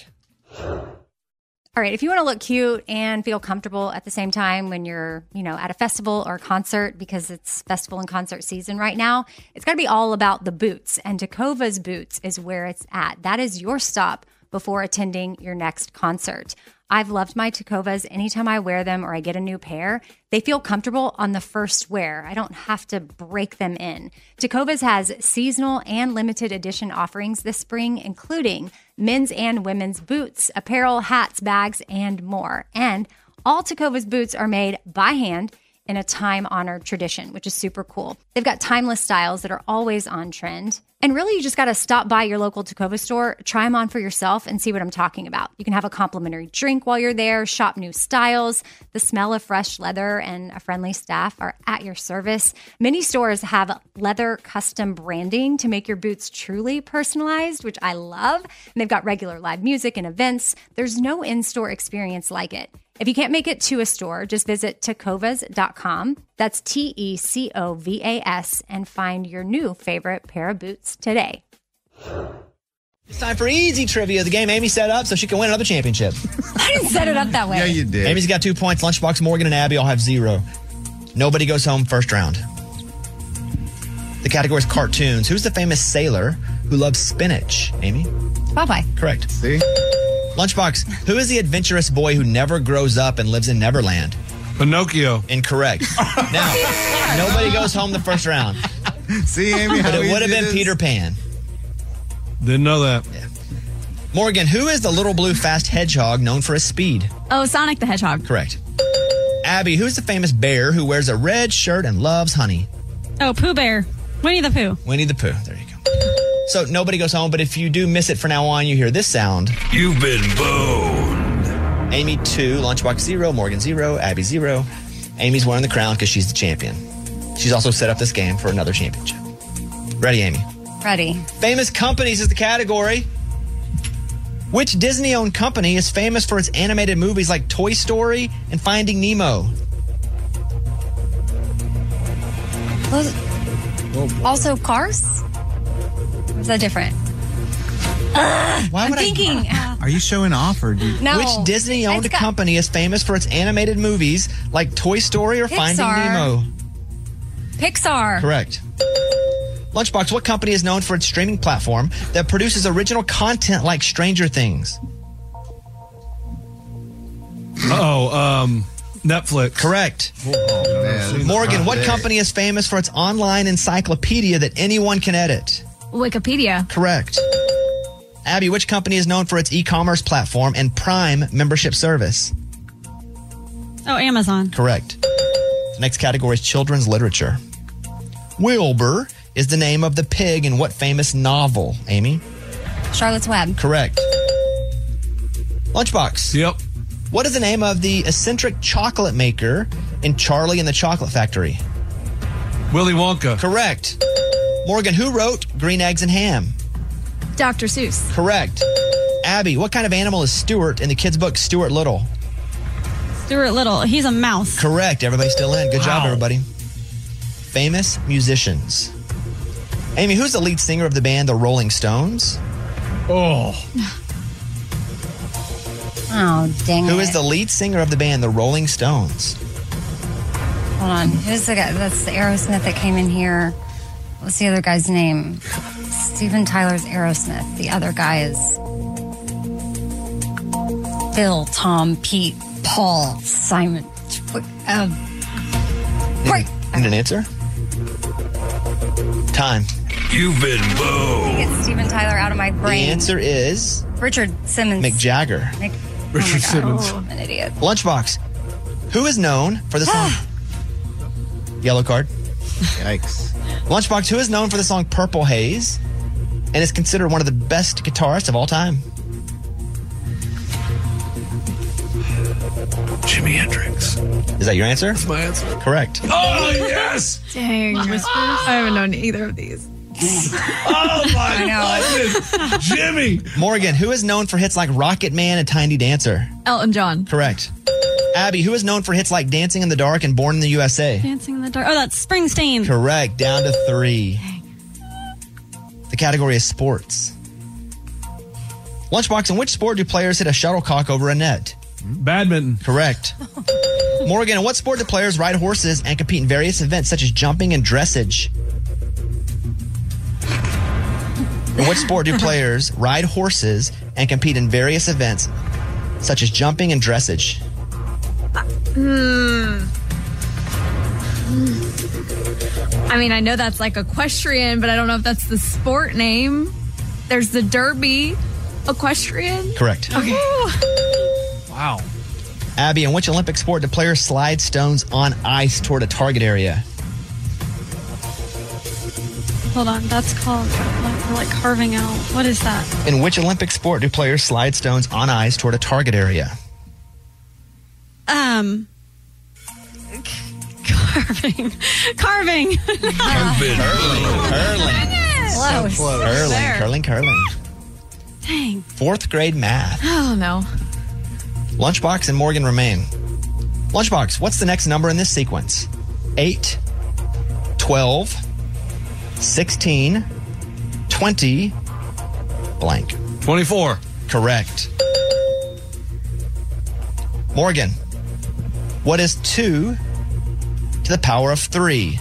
All right, if you want to look cute and feel comfortable at the same time when you're, you know, at a festival or a concert, because it's festival and concert season right now, it's got to be all about the boots. And Tecovas Boots is where it's at. That is your stop before attending your next concert. I've loved my Tecovas. Anytime I wear them or I get a new pair, they feel comfortable on the first wear. I don't have to break them in. Tecovas has seasonal and limited edition offerings this spring, including men's and women's boots, apparel, hats, bags, and more. And all Tecovas boots are made by hand in a time-honored tradition, which is super cool. They've got timeless styles that are always on trend. And really, you just got to stop by your local Tecovas store, try them on for yourself, and see what I'm talking about. You can have a complimentary drink while you're there, shop new styles. The smell of fresh leather and a friendly staff are at your service. Many stores have leather custom branding to make your boots truly personalized, which I love. And they've got regular live music and events. There's no in-store experience like it. If you can't make it to a store, just visit tecovas dot com. That's T E C O V A S and find your new favorite pair of boots today. It's time for easy trivia. The game Amy set up so she can win another championship. I didn't set it up that way. Yeah, you did. Amy's got two points. Lunchbox, Morgan, and Abby all have zero. Nobody goes home first round. The category is cartoons. Who's the famous sailor who loves spinach? Amy? Popeye. Correct. See? Lunchbox, who is the adventurous boy who never grows up and lives in Neverland? Pinocchio. Incorrect. Now, nobody goes home the first round. See, Amy, how But it easy would have been is? Peter Pan. Didn't know that. Yeah. Morgan, who is the little blue fast hedgehog known for his speed? Oh, Sonic the Hedgehog. Correct. Abby, who's the famous bear who wears a red shirt and loves honey? Oh, Pooh Bear. Winnie the Pooh. Winnie the Pooh. There you go. So nobody goes home, but if you do miss it from now on, you hear this sound. You've been boned. Amy two, Lunchbox zero, Morgan zero, Abby zero. Amy's wearing the crown because she's the champion. She's also set up this game for another championship. Ready, Amy? Ready. Famous companies is the category. Which Disney-owned company is famous for its animated movies like Toy Story and Finding Nemo? Those, also, Cars? Or is that different? Ugh, Why I'm would I- thinking. Are you showing off or do you? No. Which Disney-owned It's got- company is famous for its animated movies like Toy Story or Finding Pixar. Nemo? Pixar. Correct. Lunchbox, what company is known for its streaming platform that produces original content like Stranger Things? Oh, um, Netflix. Correct. Man, Morgan, what big. company is famous for its online encyclopedia that anyone can edit? Wikipedia. Correct. Abby, which company is known for its e-commerce platform and Prime membership service? Oh, Amazon. Correct. The next category is children's literature. Wilbur is the name of the pig in what famous novel, Amy? Charlotte's Web. Correct. Lunchbox. Yep. What is the name of the eccentric chocolate maker in Charlie and the Chocolate Factory? Willy Wonka. Correct. Morgan, who wrote Green Eggs and Ham? Doctor Seuss. Correct. Abby, what kind of animal is Stuart in the kids' book Stuart Little? Stuart Little. He's a mouse. Correct. Everybody's still in. Good job, Wow. everybody. Famous musicians. Amy, who's the lead singer of the band The Rolling Stones? Oh. Oh, dang Who it. is the lead singer of the band The Rolling Stones? Hold on. Who's the guy? That's the Aerosmith that came in here. What's the other guy's name? Steven Tyler's Aerosmith. The other guy is Phil, Tom, Pete, Paul, Simon. Um, wait. Need an answer? Time. You've been boned. Get Steven Tyler out of my brain. The answer is Richard Simmons. Mick Jagger. Mick, Richard oh my God. Simmons. Oh, I'm an idiot. Lunchbox. Who is known for the song? Yellow card. Yikes. Lunchbox, who is known for the song Purple Haze and is considered one of the best guitarists of all time? Jimi Hendrix. Is that your answer? That's my answer. Correct. Oh, yes. Dang. I haven't known either of these. Oh, my goodness. Jimmy. Morgan, who is known for hits like Rocket Man and Tiny Dancer? Elton John. Correct. Abby, who is known for hits like Dancing in the Dark and Born in the U S A? Dancing in the Dark. Oh, that's Springsteen. Correct. Down to three. The category is sports. Lunchbox, in which sport do players hit a shuttlecock over a net? Badminton. Correct. Morgan, in what sport do players ride horses and compete in various events such as jumping and dressage? In what sport do players ride horses and compete in various events such as jumping and dressage? Hmm. I mean, I know that's like equestrian, but I don't know if that's the sport name. There's the Derby. Equestrian? Correct. Okay. Wow. Abby, in which Olympic sport do players slide stones on ice toward a target area? Hold on. That's called like, like carving out. What is that? In which Olympic sport do players slide stones on ice toward a target area? Um. Carving. Carving. You've been boned. Curling. Close. Curling. There. Curling. Curling. Dang. Fourth grade math. Oh, no. Lunchbox and Morgan remain. Lunchbox, what's the next number in this sequence? eight, twelve, sixteen, twenty, blank. twenty-four. Correct. Morgan, what is two to the power of three?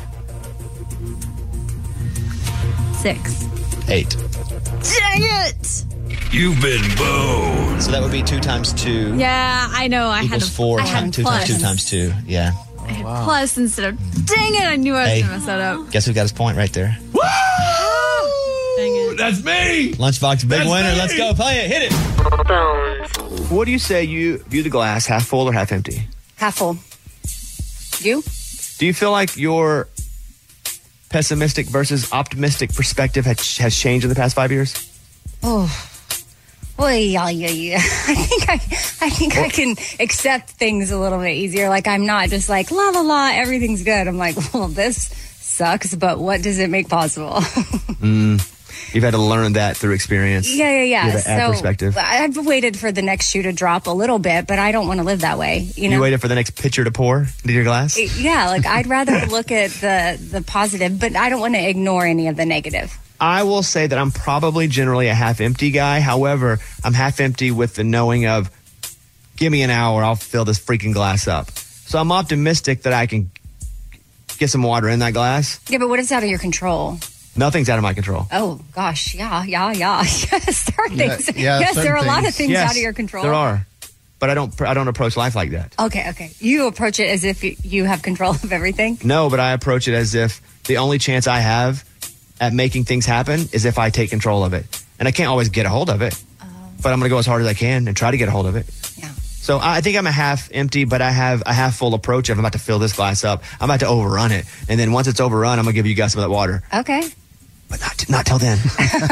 Six. Eight. Dang it! You've been boned. So that would be two times two Yeah, I know. I had equals a, four. I had Times two plus. times two times two. Yeah. I had plus instead of. Dang it! I knew I was Hey. gonna mess that up. Guess who got his point right there? Woo! Dang it. That's me. Lunchbox, big That's winner. me. Let's go. Play it. Hit it. Bones. What do you say you view the glass half full or half empty? Half full. You? Do you feel like your pessimistic versus optimistic perspective has, has changed in the past five years? Oh. Well, yeah, yeah, yeah. I think I, I think I can accept things a little bit easier. Like I'm not just like la la la, everything's good. I'm like, well, this sucks, but what does it make possible? Mm, you've had to learn that through experience. Yeah, yeah, yeah. You have to add So perspective. I've waited for the next shoe to drop a little bit, but I don't want to live that way. You know, You waited for the next pitcher to pour into your glass? yeah, like I'd rather look at the the positive, but I don't want to ignore any of the negative. I will say that I'm probably generally a half empty guy. However, I'm half empty with the knowing of, give me an hour, I'll fill this freaking glass up. So I'm optimistic that I can get some water in that glass. Yeah, but what is out of your control? Nothing's out of my control. Oh gosh, yeah, yeah, yeah. Yes, there are Yeah, things. yeah, yes, there are a certain lot of things. things Yes, out of your control. There are. But I don't I don't approach life like that. Okay, okay. You approach it as if you- you have control of everything. No, but I approach it as if the only chance I have at making things happen is if I take control of it. And I can't always get a hold of it. But I'm going to go as hard as I can and try to get a hold of it. Yeah. So I I think I'm a half empty, but I have a half full approach of I'm about to fill this glass up. I'm about to overrun it. And then once it's overrun, I'm going to give you guys some of that water. Okay. But not, not till then.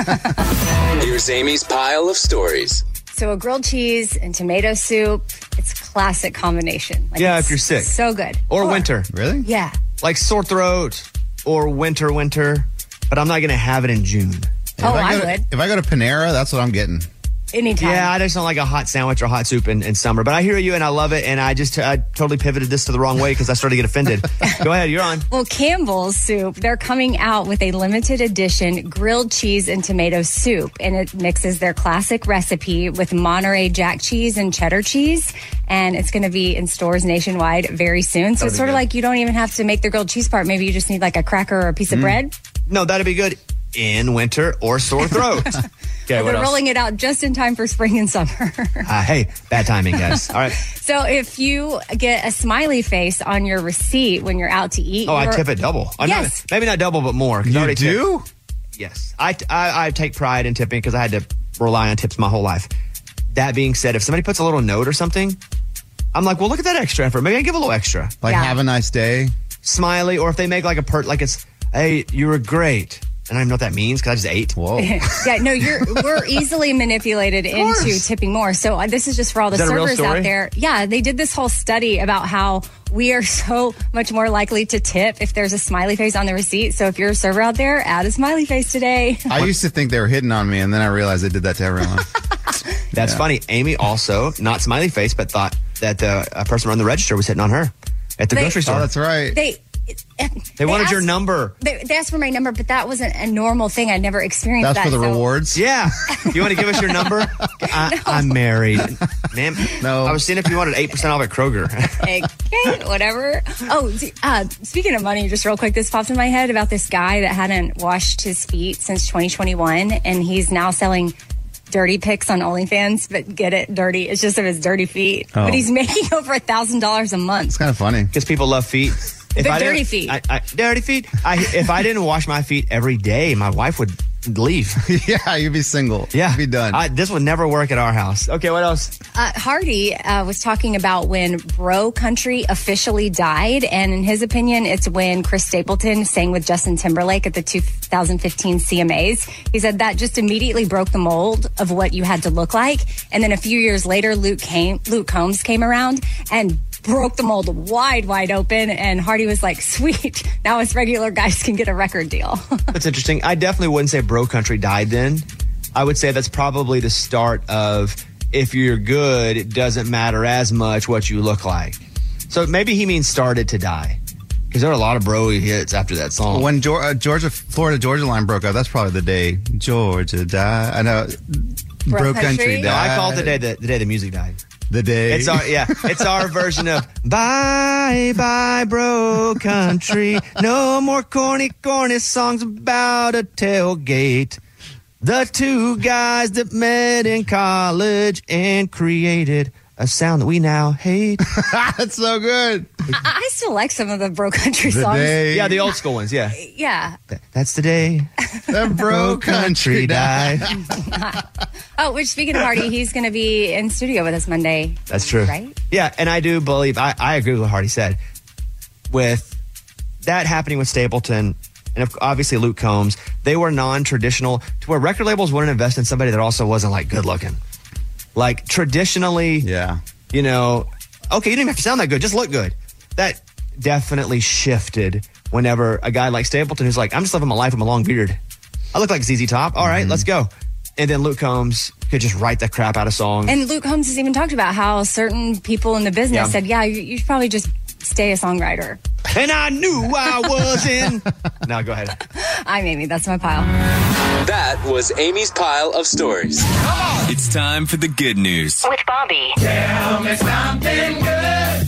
Here's Amy's pile of stories. So a grilled cheese and tomato soup, it's a classic combination. Like, Yeah, it's if you're sick. So good. Or winter. Really? Yeah. Like sore throat or winter, winter. But I'm not going to have it in June. If Oh, go I to, would. If I go to Panera, that's what I'm getting. Anytime. Yeah, I just don't like a hot sandwich or hot soup in, in summer. But I hear you and I love it. And I just I totally pivoted this to the wrong way because I started to get offended. Go ahead, you're on. Well, Campbell's Soup, they're coming out with a limited edition grilled cheese and tomato soup. And it mixes their classic recipe with Monterey Jack cheese and cheddar cheese. And it's going to be in stores nationwide very soon. So That'd it's be sort of good. like you don't even have to make the grilled cheese part. Maybe you just need like a cracker or a piece of Mm. bread. No, that'd be good in winter or sore throat. Okay, Well, what they're else? rolling it out just in time for spring and summer. Uh, hey, bad timing, guys. All right. So if you get a smiley face on your receipt when you're out to eat, Oh, I you're- tip it double. I know- Yes. maybe not double, but more. 'cause I You already do? tipped. Yes. I, I, I take pride in tipping because I had to rely on tips my whole life. That being said, if somebody puts a little note or something, I'm like, well, look at that extra effort. Maybe I give a little extra. Like, have a nice day. Smiley, or if they make like a per, like it's, hey, you were great. And I don't even know what that means because I just ate. Whoa. yeah, no, you're we're easily manipulated into tipping more. So uh, this is just for all the Is that a real servers out story? there. Yeah, they did this whole study about how we are so much more likely to tip if there's a smiley face on the receipt. So if you're a server out there, add a smiley face today. I used to think they were hitting on me, and then I realized they did that to everyone. That's Yeah. funny. Amy also, not smiley face, but thought that the a person running the register was hitting on her at the They- grocery store. Oh, that's right. They They wanted your asked- number. They, they asked for my number, but that wasn't a normal thing. I'd never experienced That's that. for the so- rewards? Yeah. You want to give us your number? I, I'm married. Ma'am, No. I was seeing if you wanted eight percent off at Kroger. Okay, whatever. Oh, uh, speaking of money, just real quick, this popped in my head about this guy that hadn't washed his feet since twenty twenty-one, and he's now selling dirty pics on OnlyFans, but get it, dirty. It's just of his dirty feet. Oh. But he's making over a thousand dollars a month. It's kind of funny. Because people love feet. If The I dirty didn't- feet. I, I, dirty feet. I, if I didn't wash my feet every day, my wife would leave. Yeah, you'd be single. Yeah. You'd be done. I, this would never work at our house. Okay, what else? Uh, Hardy uh, was talking about when Bro Country officially died, and in his opinion, it's when Chris Stapleton sang with Justin Timberlake at the two thousand fifteen C M As. He said that just immediately broke the mold of what you had to look like, and then a few years later, Luke came, Luke Combs came around and broke the mold wide, wide open, and Hardy was like, "Sweet, now us regular guys can get a record deal." That's interesting. I definitely wouldn't say Bro Country died then. I would say that's probably the start of if you're good, it doesn't matter as much what you look like. So maybe he means started to die. Because there are a lot of bro hits after that song. When Geor- uh, Georgia, Florida Georgia line broke up, that's probably the day Georgia died. I know. Bro Bro Country? Country died. No, I call it the day the, the day the music died. The day. It's our yeah, it's our version of bye bye bro country. No more corny corny songs about a tailgate. The two guys that met in college and created a sound that we now hate. That's so good. I, I still like some of the Bro Country The songs. day. Yeah, the old school ones. Yeah, Yeah. Th- that's the day The Bro Country died. Oh, which speaking of Hardy, he's going to be in studio with us Monday. That's true. Right? Yeah, and I do believe, I, I agree with what Hardy said. With that happening with Stapleton and of- obviously Luke Combs, they were non-traditional to where record labels wouldn't invest in somebody that also wasn't like good looking. Like traditionally, Yeah. you know, okay, you didn't even have to sound that good, just look good. That definitely shifted whenever a guy like Stapleton who's like, I'm just living my life with my long beard. I look like Z Z Top. All right, let's go. And then Luke Combs could just write the crap out of songs. And Luke Combs has even talked about how certain people in the business Yeah. said, yeah, you, you should probably just stay a songwriter. And I knew I was in. No, go ahead. I'm Amy. That's my pile. That was Amy's pile of stories. It's time for the good news. With Bobby. Tell me something good.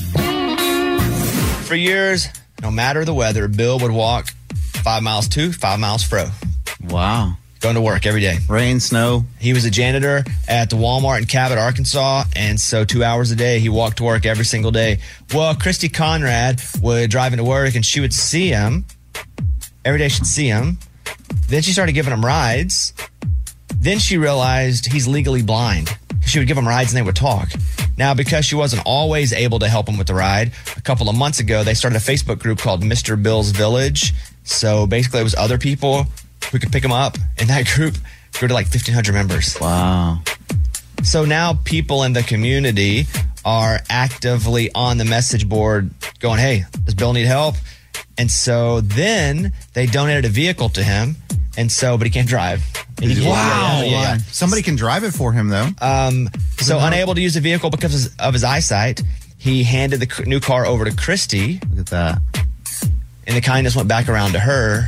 For years, no matter the weather, Bill would walk five miles to, five miles fro. Wow. Going to work every day. Rain, snow. He was a janitor at the Walmart in Cabot, Arkansas, and so two hours a day, he walked to work every single day. Well, Christy Conrad would drive into work, and she would see him. Every day she'd see him. Then she started giving him rides. Then she realized he's legally blind. She would give him rides, and they would talk. Now, because she wasn't always able to help him with the ride, a couple of months ago, they started a Facebook group called Mister Bill's Village. So basically, it was other people who could pick him up, and that group grew to like fifteen hundred members. Wow. So now people in the community are actively on the message board going, hey, does Bill need help? And so then they donated a vehicle to him, and so, but he can't drive. And he- Wow. Yeah, yeah, yeah. Somebody can drive it for him, though. Um, so unable to use the vehicle because of his eyesight, he handed the c- new car over to Christy. Look at that. And the kindness went back around to her.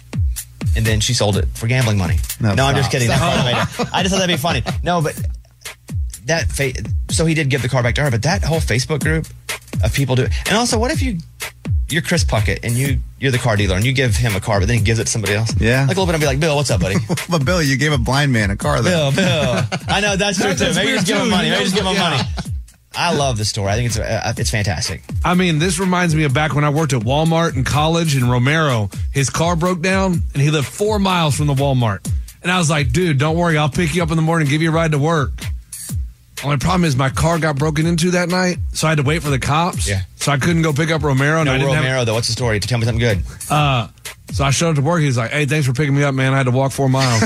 And then she sold it for gambling money. No, No, I'm stop. just kidding. That part made it. I just thought that'd be funny. No, but that fa- so he did give the car back to her. But that whole Facebook group of people do. And also, what if you you're Chris Puckett and you you're the car dealer and you give him a car, but then he gives it to somebody else? Yeah. Like a little bit, I'll be like, Bill, what's up, buddy? But Bill, you gave a blind man a car, though. Bill, Bill. I know that's true too. That's Maybe weird just give him too. money. Maybe He just give him knows- money. yeah. I love the story. I think it's uh, it's fantastic. I mean, this reminds me of back when I worked at Walmart in college in Romero. His car broke down, and he lived four miles from the Walmart. And I was like, dude, don't worry. I'll pick you up in the morning and give you a ride to work. Only problem is my car got broken into that night, so I had to wait for the cops. Yeah. So I couldn't go pick up Romero. And No, I didn't Romero, though. What's the story? Tell me something good. Have, uh, so I showed up to work. He was like, hey, thanks for picking me up, man. I had to walk four miles.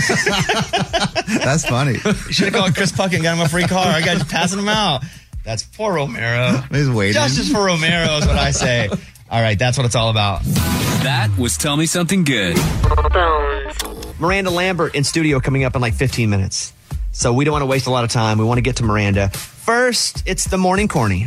That's funny. You should have called Chris Puckett and got him a free car. I got just passing him out. That's poor Romero. He's waiting. Justice for Romero is what I say. All right, that's what it's all about. That was Tell Me Something Good. Bones. Miranda Lambert in studio coming up in like fifteen minutes. So we don't want to waste a lot of time. We want to get to Miranda. First, it's the morning corny.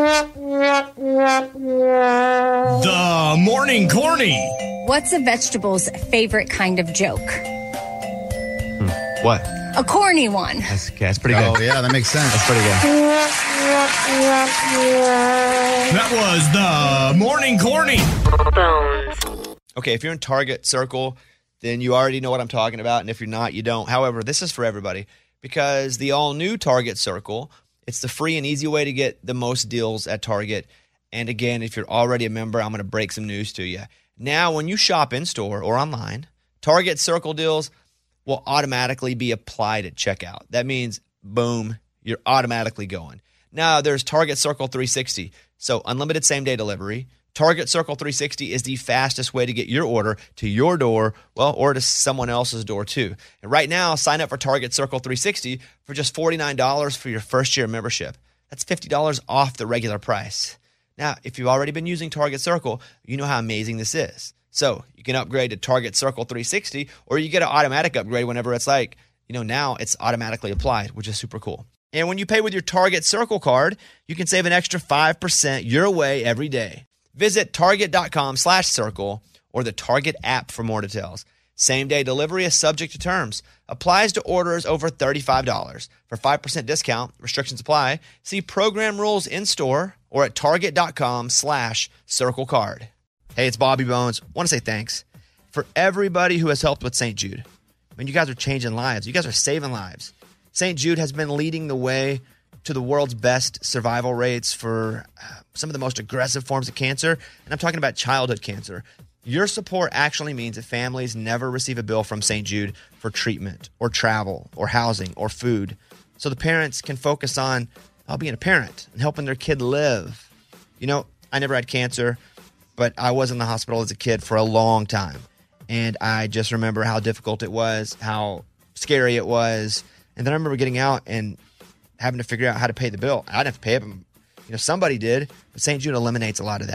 The morning corny. What's a vegetable's favorite kind of joke? What? A corny one. That's, okay, that's pretty good. Oh, yeah, that makes sense. That's pretty good. That was the morning corny. Bones. Okay, if you're in Target Circle, then you already know what I'm talking about. And if you're not, you don't. However, this is for everybody because the all-new Target Circle, it's the free and easy way to get the most deals at Target. And again, if you're already a member, I'm going to break some news to you. Now, when you shop in-store or online, Target Circle deals will automatically be applied at checkout. That means, boom, you're automatically going. Now, there's Target Circle three sixty. So unlimited same-day delivery. Target Circle three sixty is the fastest way to get your order to your door, well, or to someone else's door too. And right now, sign up for Target Circle three sixty for just forty-nine dollars for your first year membership. That's fifty dollars off the regular price. Now, if you've already been using Target Circle, you know how amazing this is. So you can upgrade to Target Circle three sixty, or you get an automatic upgrade whenever it's like, you know, now it's automatically applied, which is super cool. And when you pay with your Target Circle card, you can save an extra five percent your way every day. Visit target.com slash circle or the Target app for more details. Same-day delivery is subject to terms. Applies to orders over thirty-five dollars. For five percent discount, restrictions apply. See program rules in-store or at target.com slash circle card. Hey, it's Bobby Bones. Want to say thanks for everybody who has helped with Saint Jude. I mean, you guys are changing lives. You guys are saving lives. Saint Jude has been leading the way to the world's best survival rates for some of the most aggressive forms of cancer, and I'm talking about childhood cancer. Your support actually means that families never receive a bill from Saint Jude for treatment or travel or housing or food, so the parents can focus on uh, being a parent and helping their kid live. You know, I never had cancer, but I was in the hospital as a kid for a long time, and I just remember how difficult it was, how scary it was, and then I remember getting out and having to figure out how to pay the bill. I didn't have to pay it, but you know, somebody did. But Saint Jude eliminates a lot of that.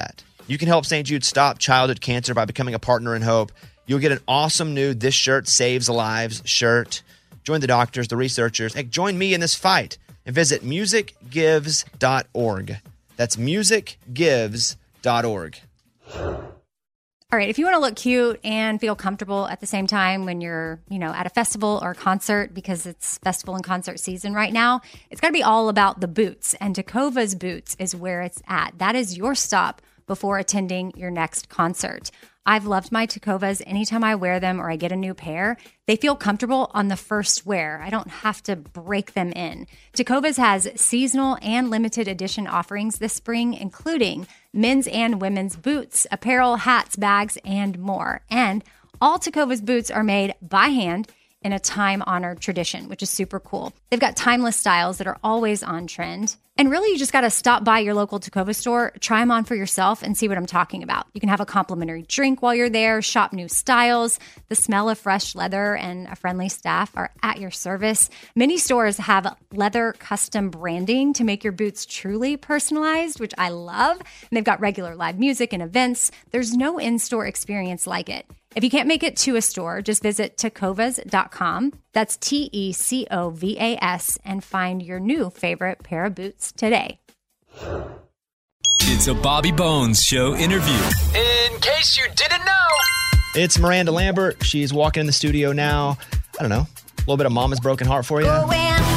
You can help Saint Jude stop childhood cancer by becoming a partner in hope. You'll get an awesome new This Shirt Saves Lives shirt. Join the doctors, the researchers. Hey, join me in this fight and visit music gives dot org. That's music gives dot org. All right, if you want to look cute and feel comfortable at the same time when you're, you know, at a festival or concert, because it's festival and concert season right now, it's got to be all about the boots. And Tecovas Boots is where it's at. That is your stop before attending your next concert. I've loved my Tecovas. Anytime I wear them or I get a new pair, they feel comfortable on the first wear. I don't have to break them in. Tecovas has seasonal and limited edition offerings this spring, including men's and women's boots, apparel, hats, bags, and more. And all Tecovas boots are made by hand in a time-honored tradition, which is super cool. They've got timeless styles that are always on trend. And really, you just got to stop by your local Tecovas store, try them on for yourself, and see what I'm talking about. You can have a complimentary drink while you're there, shop new styles. The smell of fresh leather and a friendly staff are at your service. Many stores have leather custom branding to make your boots truly personalized, which I love. And they've got regular live music and events. There's no in-store experience like it. If you can't make it to a store, just visit tecovas dot com. That's T E C O V A S and find your new favorite pair of boots today. It's a Bobby Bones Show interview. In case you didn't know, it's Miranda Lambert. She's walking in the studio now. I don't know, a little bit of Mama's Broken Heart for you. A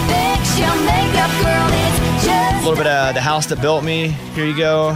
little bit of The House That Built Me. Here you go.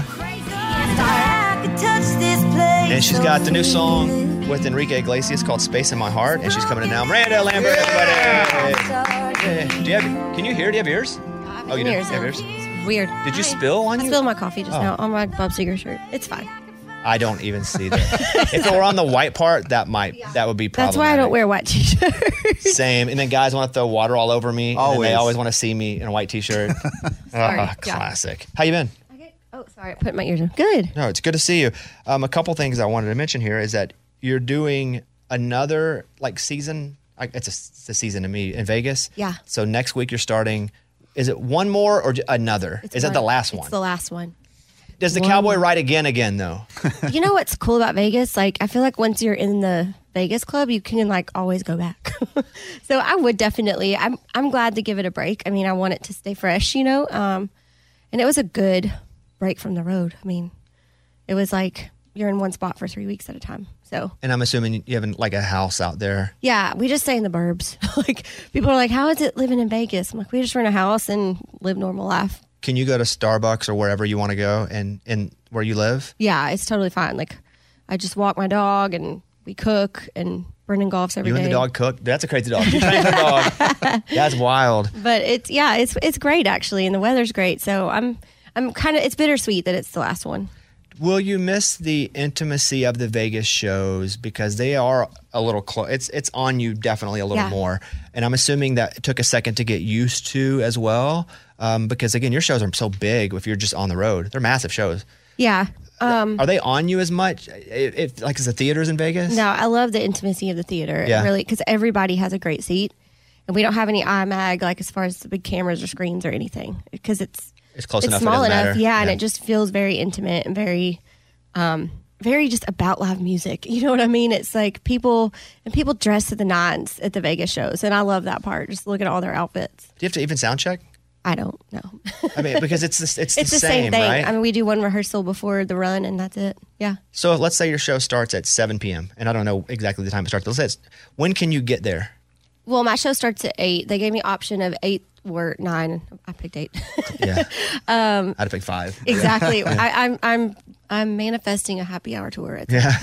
And she's got the new song with Enrique Iglesias called Space in My Heart, and she's coming in now. Miranda Lambert, everybody. Hey. Do you have? Can you hear? Do you have ears? Oh, you do. Ears. You have ears? It's weird. Did you spill on I you? spilled my coffee just Oh. now on my Bob Seger shirt. It's fine. I don't even see that. If it were on the white part, that might that would be problematic. That's why I don't wear white t-shirts. Same. And then guys want to throw water all over me. And then Always. they always want to see me in a white t-shirt. Sorry. Ah, classic. How you been? Oh, sorry. I put my ears in. Good. No, it's good to see you. Um, a couple things I wanted to mention here is that you're doing another like season. Like it's, a, it's a season to me in Vegas. Yeah. So next week you're starting. Is it one more or j- another? It's is that one- the last It's one? the last one. Does the one. cowboy ride again again though? You know what's cool about Vegas? Like, I feel like once you're in the Vegas club, you can like always go back. So I would definitely. I'm I'm glad to give it a break. I mean, I want it to stay fresh, you know. Um, and it was a good break from the road. I mean, it was like you're in one spot for three weeks at a time. So And I'm assuming you have like a house out there. yeah, we just stay in the burbs. Like people are like, "How is it living in Vegas?" I'm like, "We just rent a house and live normal life." Can you go to Starbucks or wherever you want to go and, and where you live? Yeah, it's totally fine. Like, I just walk my dog and we cook and Brendan golfs every You day. and the dog cook? That's a crazy dog. You train the dog. That's wild. But it's yeah, it's it's great actually, and the weather's great. So I'm I'm kind of it's bittersweet that it's the last one. Will you miss the intimacy of the Vegas shows because they are a little close? It's it's on you definitely a little Yeah. more, and I'm assuming that it took a second to get used to as well. Um, because again, your shows are so big. If you're just on the road, they're massive shows. Yeah. Um, Are they on you as much? It, it, like as the theaters in Vegas? no, I love the intimacy of the theater. Yeah. Really, because everybody has a great seat, and we don't have any iMag like as far as the big cameras or screens or anything because it's It's close it's enough. it small doesn't enough. matter. Yeah, and it just feels very intimate and very. Um, very just about live music. You know what I mean? It's like people and people dress to the nines at the Vegas shows, and I love that part. Just look at all their outfits. Do you have to even sound check? I don't know. I mean, because it's the, it's, It's the, the same, same thing. right? I mean, we do one rehearsal before the run, and that's it. Yeah. So let's say your show starts at seven p.m. and I don't know exactly the time it starts. Let's say it's, when can you get there? Well, my show starts at eight. They gave me option of eight or nine. I picked eight. Yeah, um, I'd pick five. exactly. I, I'm I'm I'm manifesting a happy hour tour. At Yeah.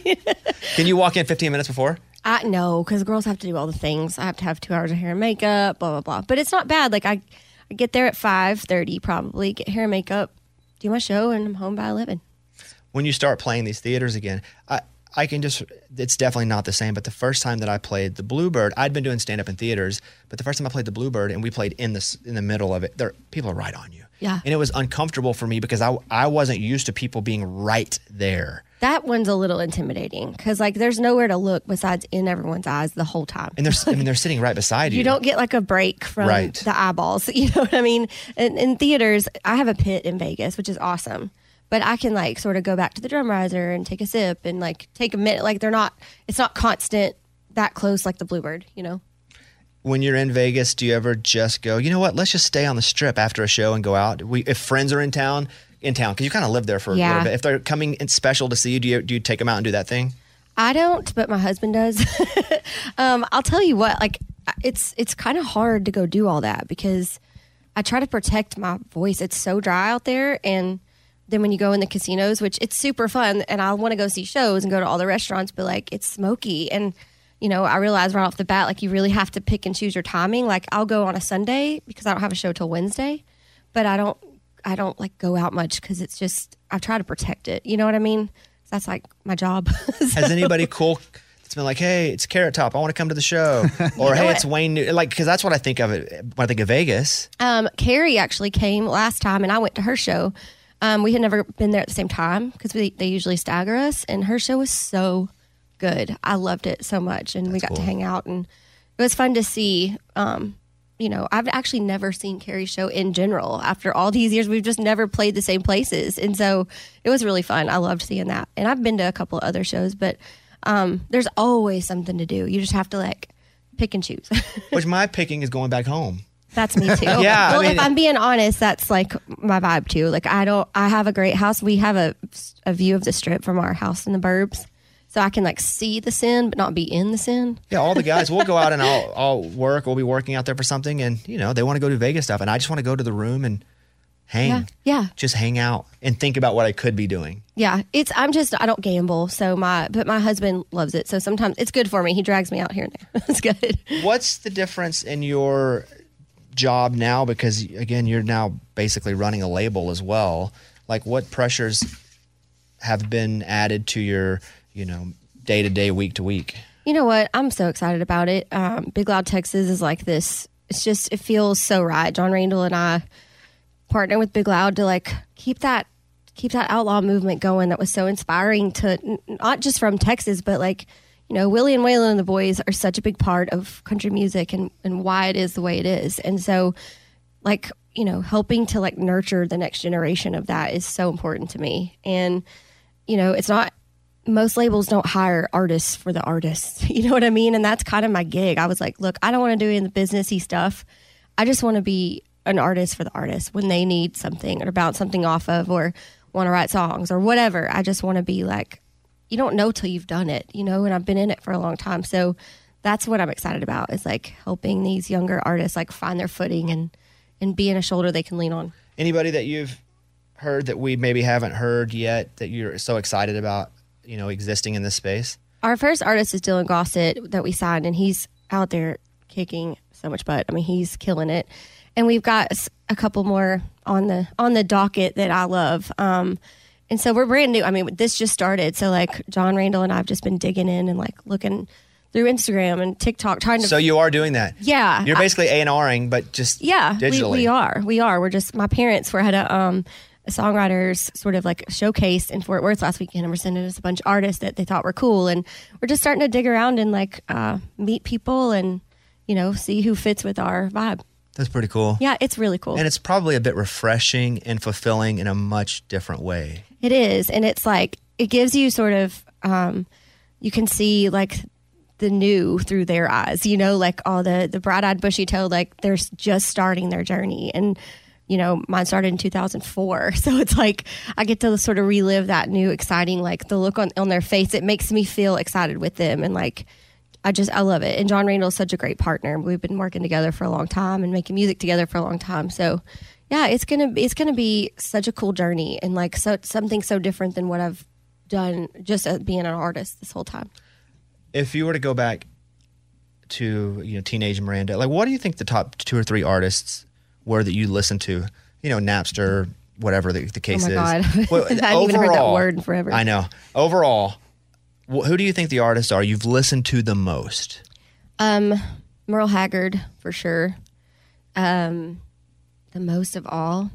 Can you walk in fifteen minutes before? I know because girls have to do all the things. I have to have two hours of hair and makeup. Blah blah blah. But it's not bad. Like I, I get there at five thirty probably. Get hair and makeup, do my show, and I'm home by eleven. When you start playing these theaters again, I I can just, it's definitely not the same. But the first time that I played the Bluebird, I'd been doing stand up in theaters, but the first time I played the Bluebird and we played in the in the middle of it, there people are right on you. Yeah. And it was uncomfortable for me because I I wasn't used to people being right there. That one's a little intimidating because like there's nowhere to look besides in everyone's eyes the whole time. And they're I mean they're sitting right beside you. You don't get like a break from Right. the eyeballs. You know what I mean? In, in theaters, I have a pit in Vegas, which is awesome. but I can like sort of go back to the drum riser and take a sip and like take a minute. Like they're not, it's not constant that close like the Bluebird, you know? When you're in Vegas, do you ever just go, you know what, let's just stay on the Strip after a show and go out? We, if friends are in town, in town, because you kind of live there for a Yeah. little bit. If they're coming in special to see you, do you, do you take them out and do that thing? I don't, but my husband does. um, I'll tell you what, like it's it's kind of hard to go do all that because I try to protect my voice. It's so dry out there, and then when you go in the casinos, which it's super fun, and I want to go see shows and go to all the restaurants, but like it's smoky, and you know I realize right off the bat, like you really have to pick and choose your timing. Like I'll go on a Sunday because I don't have a show till Wednesday, but I don't I don't like go out much because it's just I try to protect it. You know what I mean? That's like my job. So- Has anybody cool that's been like, hey, it's Carrot Top, I want to come to the show, or know hey, what? it's Wayne New, like because that's what I think of it when I think of Vegas. Um, Carrie actually came last time, and I went to her show. Um, we had never been there at the same time because we they usually stagger us, and her show was so good. I loved it so much, and we got cool. to hang out, and it was fun to see. Um, you know, I've actually never seen Carrie's show in general. After all these years, we've just never played the same places, and so it was really fun. I loved seeing that, and I've been to a couple of other shows, but um, there's always something to do. You just have to like pick and choose. Which my picking is going back home. That's me too. Yeah, I Well, mean- if I'm being honest, that's like my vibe too. Like I don't, I have a great house. We have a, a view of the Strip from our house in the burbs. So I can like see the sin, but not be in the sin. Yeah, all the guys, we'll go out and I'll, I'll work. We'll be working out there for something, and you know they want to go do Vegas stuff, and I just want to go to the room and hang, Yeah. Yeah. just hang out and think about what I could be doing. Yeah. It's, I'm just, I don't gamble. So my, but my husband loves it. So sometimes it's good for me. He drags me out here and there. It's good. What's the difference in your job now? Because again, you're now basically running a label as well. Like, what pressures have been added to your, you know, day to day, week to week? You know what? I'm so excited about it. Um, Big Loud Texas is like this. It's just, it feels so right. John Randall and I partner with Big Loud to like keep that, keep that outlaw movement going. That was so inspiring to n- not just from Texas, but like, you know, Willie and Waylon and the boys are such a big part of country music and, and why it is the way it is. And so like, you know, helping to like nurture the next generation of that is so important to me. And, you know, it's not, most labels don't hire artists for the artists. You know what I mean? And that's kind of my gig. I was like, look, I don't want to do any of the businessy stuff. I just want to be an artist for the artists when they need something or bounce something off of or want to write songs or whatever. I just want to be like, you don't know till you've done it, you know, and I've been in it for a long time. So that's what I'm excited about is like helping these younger artists like find their footing and, and being a shoulder they can lean on. Anybody that you've heard that we maybe haven't heard yet that you're so excited about, you know, existing in this space? Our first artist is Dylan Gossett that we signed, and he's out there kicking so much butt. I mean, he's killing it. And we've got s- a couple more on the on the docket that I love. Um, and so we're brand new. I mean, this just started. So like John Randall and I have just been digging in and like looking through Instagram and TikTok, trying to. So you are doing that? Yeah. You're I- basically A and R-ing, but just Yeah, we, digitally. we are. We are. We're just, my parents were at a, um, a songwriters sort of like showcase in Fort Worth last weekend, and we're sending us a bunch of artists that they thought were cool. And we're just starting to dig around and like uh, meet people and, you know, see who fits with our vibe. That's pretty cool. Yeah, it's really cool. And it's probably a bit refreshing and fulfilling in a much different way. It is. And it's like, it gives you sort of, um, you can see like the new through their eyes, you know, like all the, the bright eyed, bushy tailed, like they're just starting their journey. And, you know, mine started in two thousand four. So it's like, I get to sort of relive that new exciting, like the look on, on their face. It makes me feel excited with them. And like, I just, I love it. And John Randall is such a great partner. We've been working together for a long time and making music together for a long time. So yeah, it's going to, it's going to be such a cool journey and like so something so different than what I've done just as being an artist this whole time. If you were to go back to, you know, teenage Miranda, like what do you think the top two or three artists were that you listened to? You know, Napster, whatever the, the case Oh my is. God. Well, I haven't even heard that overall- word in forever. I know. Overall, wh- who do you think the artists are you've listened to the most? Um, Merle Haggard for sure. Um, the most of all,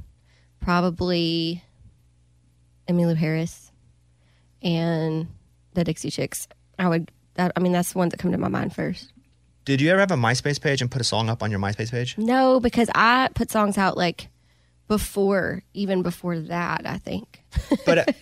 probably Emmylou Harris and the Dixie Chicks. I would, that, I mean, that's the ones that come to my mind first. Did you ever have a MySpace page and put a song up on your MySpace page? No, because I put songs out like before, even before that, I think. But uh,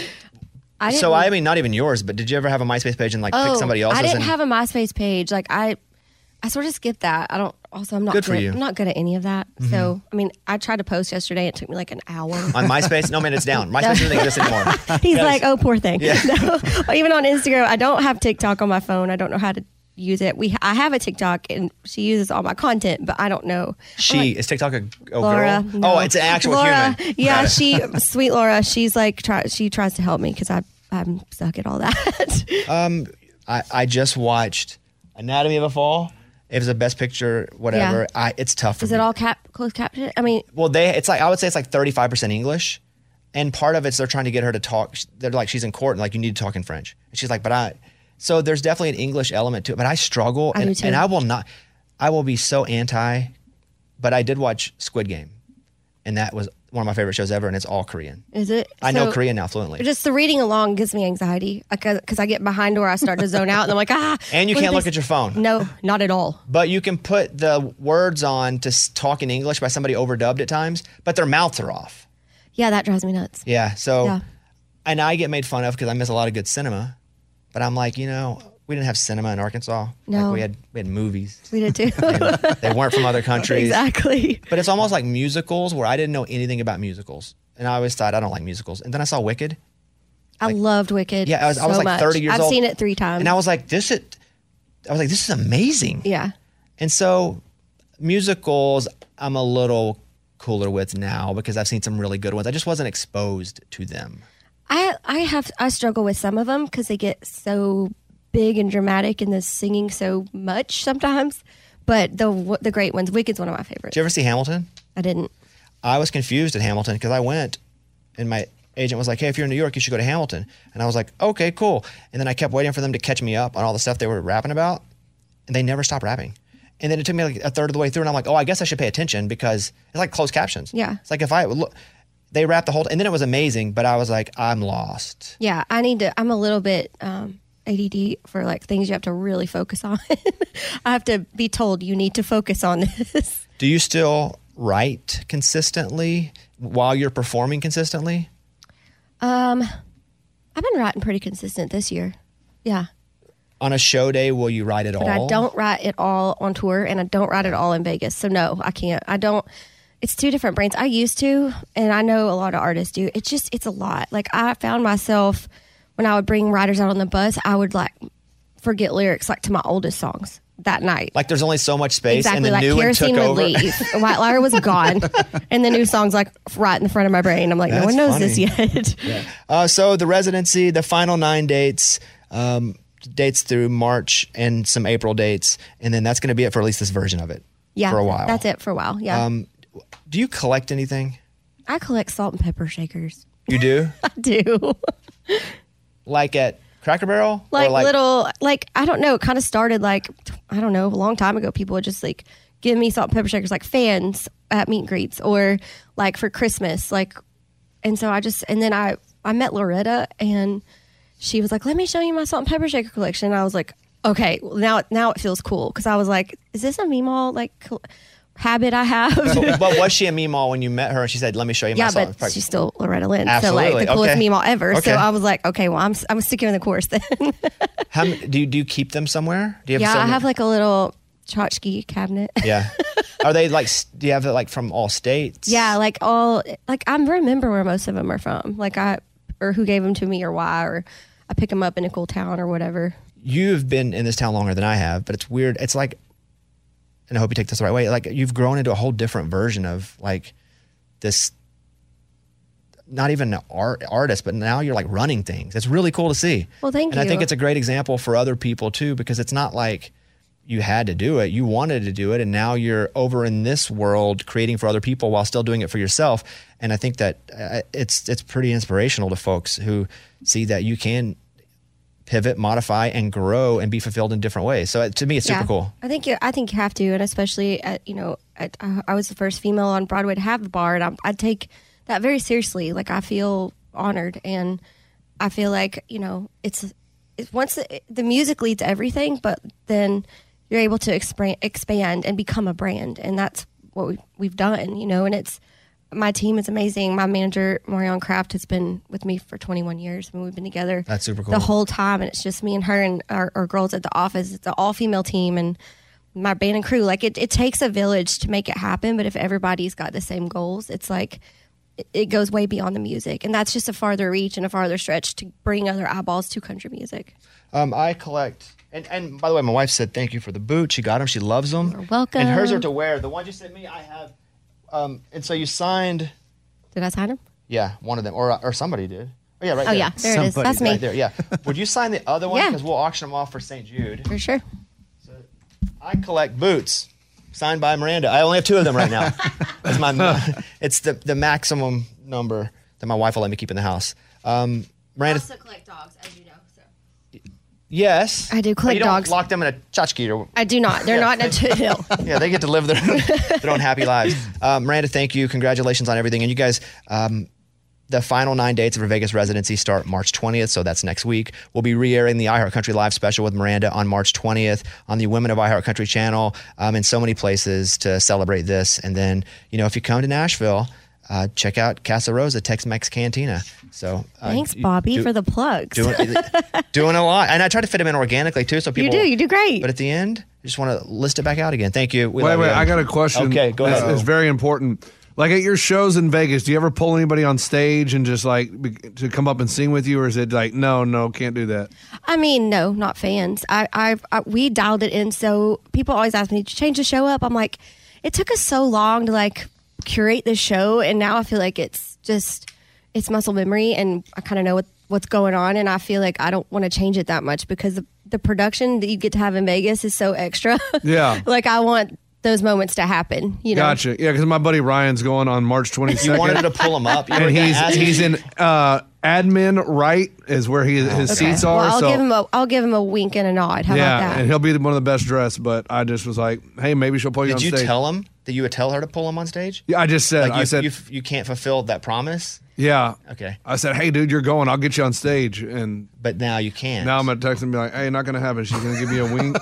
I didn't, so I mean, not even yours, but did you ever have a MySpace page and like oh, pick somebody else's? I didn't and, have a MySpace page. Like I, I sort of skipped that. I don't. Also, I'm not Good good. for you. I'm not good at any of that. Mm-hmm. So, I mean, I tried to post yesterday. It took me like an hour on MySpace. No, man, it's down. MySpace doesn't exist anymore. He's like, oh, poor thing. Yeah. No, even on Instagram, I don't have TikTok on my phone. I don't know how to use it. We, I have a TikTok, and she uses all my content, but I don't know. She like, is TikTok a, a Laura, girl? no. Oh, it's an actual Laura, human. Yeah, she, sweet Laura. She's like, try, she tries to help me because I, I'm stuck at all that. um, I, I just watched Anatomy of a Fall. It was a best picture, whatever. Yeah. I, it's tough for Is me. it all cap closed caption? I mean, Well, they it's like I would say it's like thirty-five percent English, and part of it's they're trying to get her to talk. They're like she's in court and like you need to talk in French, and she's like, but I. So there's definitely an English element to it, but I struggle, I and, do too. and I will not. I will be so anti, but I did watch Squid Game, and that was one of my favorite shows ever, and it's all Korean. is it? I know So, Korean now fluently. Just the reading along gives me anxiety because I get behind where I start to zone out and I'm like, ah. And you what can't did look they at your phone. No, not at all. But you can put the words on to s- talk in English by somebody overdubbed at times, but their mouths are off. Yeah, that drives me nuts. Yeah. So, Yeah. and I get made fun of because I miss a lot of good cinema, but I'm like, you know, we didn't have cinema in Arkansas. No. Like we had we had movies. We did too. And they weren't from other countries. Exactly. But it's almost like musicals where I didn't know anything about musicals. And I always thought I don't like musicals. And then I saw Wicked. I loved Wicked. Yeah, I was, I was so like much. thirty years I've old. seen it three times. And I was like, this is, I was like, this is amazing. Yeah. And so musicals, I'm a little cooler with now because I've seen some really good ones. I just wasn't exposed to them. I I have I struggle with some of them because they get so big and dramatic and the singing so much sometimes. But the the great ones, Wicked's one of my favorites. Did you ever see Hamilton? I didn't. I was confused at Hamilton because I went and my agent was like, hey, if you're in New York, you should go to Hamilton. And I was like, okay, cool. And then I kept waiting for them to catch me up on all the stuff they were rapping about. And they never stopped rapping. And then it took me like a third of the way through. And I'm like, oh, I guess I should pay attention because it's like closed captions. Yeah. It's like if I look, they rapped the whole, and then it was amazing, but I was like, I'm lost. Yeah, I need to. I'm a little bit um, A D D for like things you have to really focus on. I have to be told you need to focus on this. Do you still write consistently while you're performing consistently? Um, I've been writing pretty consistent this year. Yeah. On a show day, will you write it But all? I don't write it all on tour, and I don't write it all in Vegas. So no, I can't. I don't. It's two different brains. I used to, and I know a lot of artists do. It's just, it's a lot. Like I found myself when I would bring writers out on the bus, I would like forget lyrics like to my oldest songs that night. Like there's only so much space, Exactly, and the like new one Kerosene took would over. leave. White Liar was gone, and the new song's like right in the front of my brain. I'm like, no That's one knows funny. this yet. Yeah. Uh, so the residency, the final nine dates, um, dates through March and some April dates, and then that's going to be it for at least this version of it. Yeah, for a while. that's it for a while. Yeah, Um, do you collect anything? I collect salt and pepper shakers. You do? I do. Like at Cracker Barrel? like, Or like little, like I don't know. It kind of started like I don't know a long time ago. People would just like give me salt and pepper shakers, like fans at meet and greets, or like for Christmas, like. And so I just and then I I met Loretta and she was like, "Let me show you my salt and pepper shaker collection." And I was like, "Okay, well, now now it feels cool," because I was like, "Is this a Meemaw like col- habit I have?" but, but was she a Meemaw when you met her and she said, let me show you my Yeah, salt? but Like- she's still Loretta Lynn. So Absolutely. like the coolest Okay. Meemaw ever. Okay. So I was like, okay, well I'm I'm sticking in the course then. How, m- do, you, do you keep them somewhere? Do you have yeah, some- I have like a little tchotchke cabinet. Yeah. Are they like, s- do you have it like from all states? Yeah, like all like I remember where most of them are from. Like I or who gave them to me or why, or I pick them up in a cool town or whatever. You've been in this town longer than I have, but it's weird. It's like, and I hope you take this the right way, like you've grown into a whole different version of like this, not even an art, artist, but now you're like running things. It's really cool to see. Well, thank and I you. think it's a great example for other people too, because it's not like you had to do it. You wanted to do it. And now you're over in this world creating for other people while still doing it for yourself. And I think that uh, it's, it's pretty inspirational to folks who see that you can pivot, modify, and grow and be fulfilled in different ways. So uh, to me, it's super Yeah. cool. I think you, I think you have to, and especially at you know, at, I I was the first female on Broadway to have the bar, and I, I take that very seriously. Like I feel honored, and I feel like you know, it's it's once the, the music leads everything, but then you're able to expand, expand and become a brand, and that's what we, we've done. You know, and it's my team is amazing. My manager, Marion Kraft, has been with me for twenty-one years. I mean, we've been together That's super cool. the whole time, and it's just me and her and our, our girls at the office. It's an all-female team, and my band and crew. Like, it, it takes a village to make it happen, but if everybody's got the same goals, it's like it, it goes way beyond the music, and that's just a farther reach and a farther stretch to bring other eyeballs to country music. Um, I collect, and, and by the way, my wife said thank you for the boot. She got them. She loves them. You're welcome. And hers are to wear. The one you sent me, I have. Um, and so you signed. Did I sign them? Yeah, one of them, or or somebody did. Oh yeah, right Oh, there. yeah, there it is. Somebody That's did. me. Right there, yeah. Would you sign the other one? Yeah. Because we'll auction them off for Saint Jude. For sure. I collect boots signed by Miranda. I only have two of them right now. That's my. It's the the maximum number that my wife will let me keep in the house. Um, Miranda. I also collect dogs, as you know. So. Yes. I do But collect you don't dogs. lock them in a tchotchke or. I do not. They're Yeah. not in a two-hill. Yeah, they get to live their, their own happy lives. Um, Miranda, thank you. Congratulations on everything. And you guys, um, the final nine dates of her Vegas residency start March twentieth, so that's next week. We'll be re-airing the iHeartCountry Live special with Miranda on March twentieth on the Women of iHeartCountry channel, um, in so many places to celebrate this. And then, you know, if you come to Nashville, uh, check out Casa Rosa Tex-Mex Cantina. So uh, Thanks, you Bobby, do- for the plugs. Doing, doing a lot. And I try to fit them in organically, too, so people... You do. You do great. But at the end, I just want to list it back out again. Thank you. We wait, love wait. you. I got a question. Okay, go It's- ahead. It's very important. Like at your shows in Vegas, do you ever pull anybody on stage and just like be- to come up and sing with you, or is it like no, no, can't do that? I mean, no, not fans. I, I've, I, we dialed it in. So people always ask me, did you change the show up? I'm like, it took us so long to like curate the show. And now I feel like it's just, it's muscle memory and I kind of know what, what's going on. And I feel like I don't want to change it that much because the, the production that you get to have in Vegas is so extra. Yeah. Like I want those moments to happen, you know? Gotcha. Yeah, because my buddy Ryan's going on March twenty-second. You wanted to pull him up. You were and gonna he's ask he's him. in uh, admin right is where he, his Okay. seats are. Well, I'll so give him a, I'll give him a wink and a nod. How yeah, about that? and he'll be one of the best dressed. But I just was like, hey, maybe she'll pull you Did on you stage. tell him that you would tell her to pull him on stage? Yeah, I just said. Like you, I said you, you can't fulfill that promise? yeah. Okay. I said, hey, dude, you're going. I'll get you on stage. And But now you can't. now I'm gonna text him and be like, hey, not gonna happen. She's gonna give me a wink.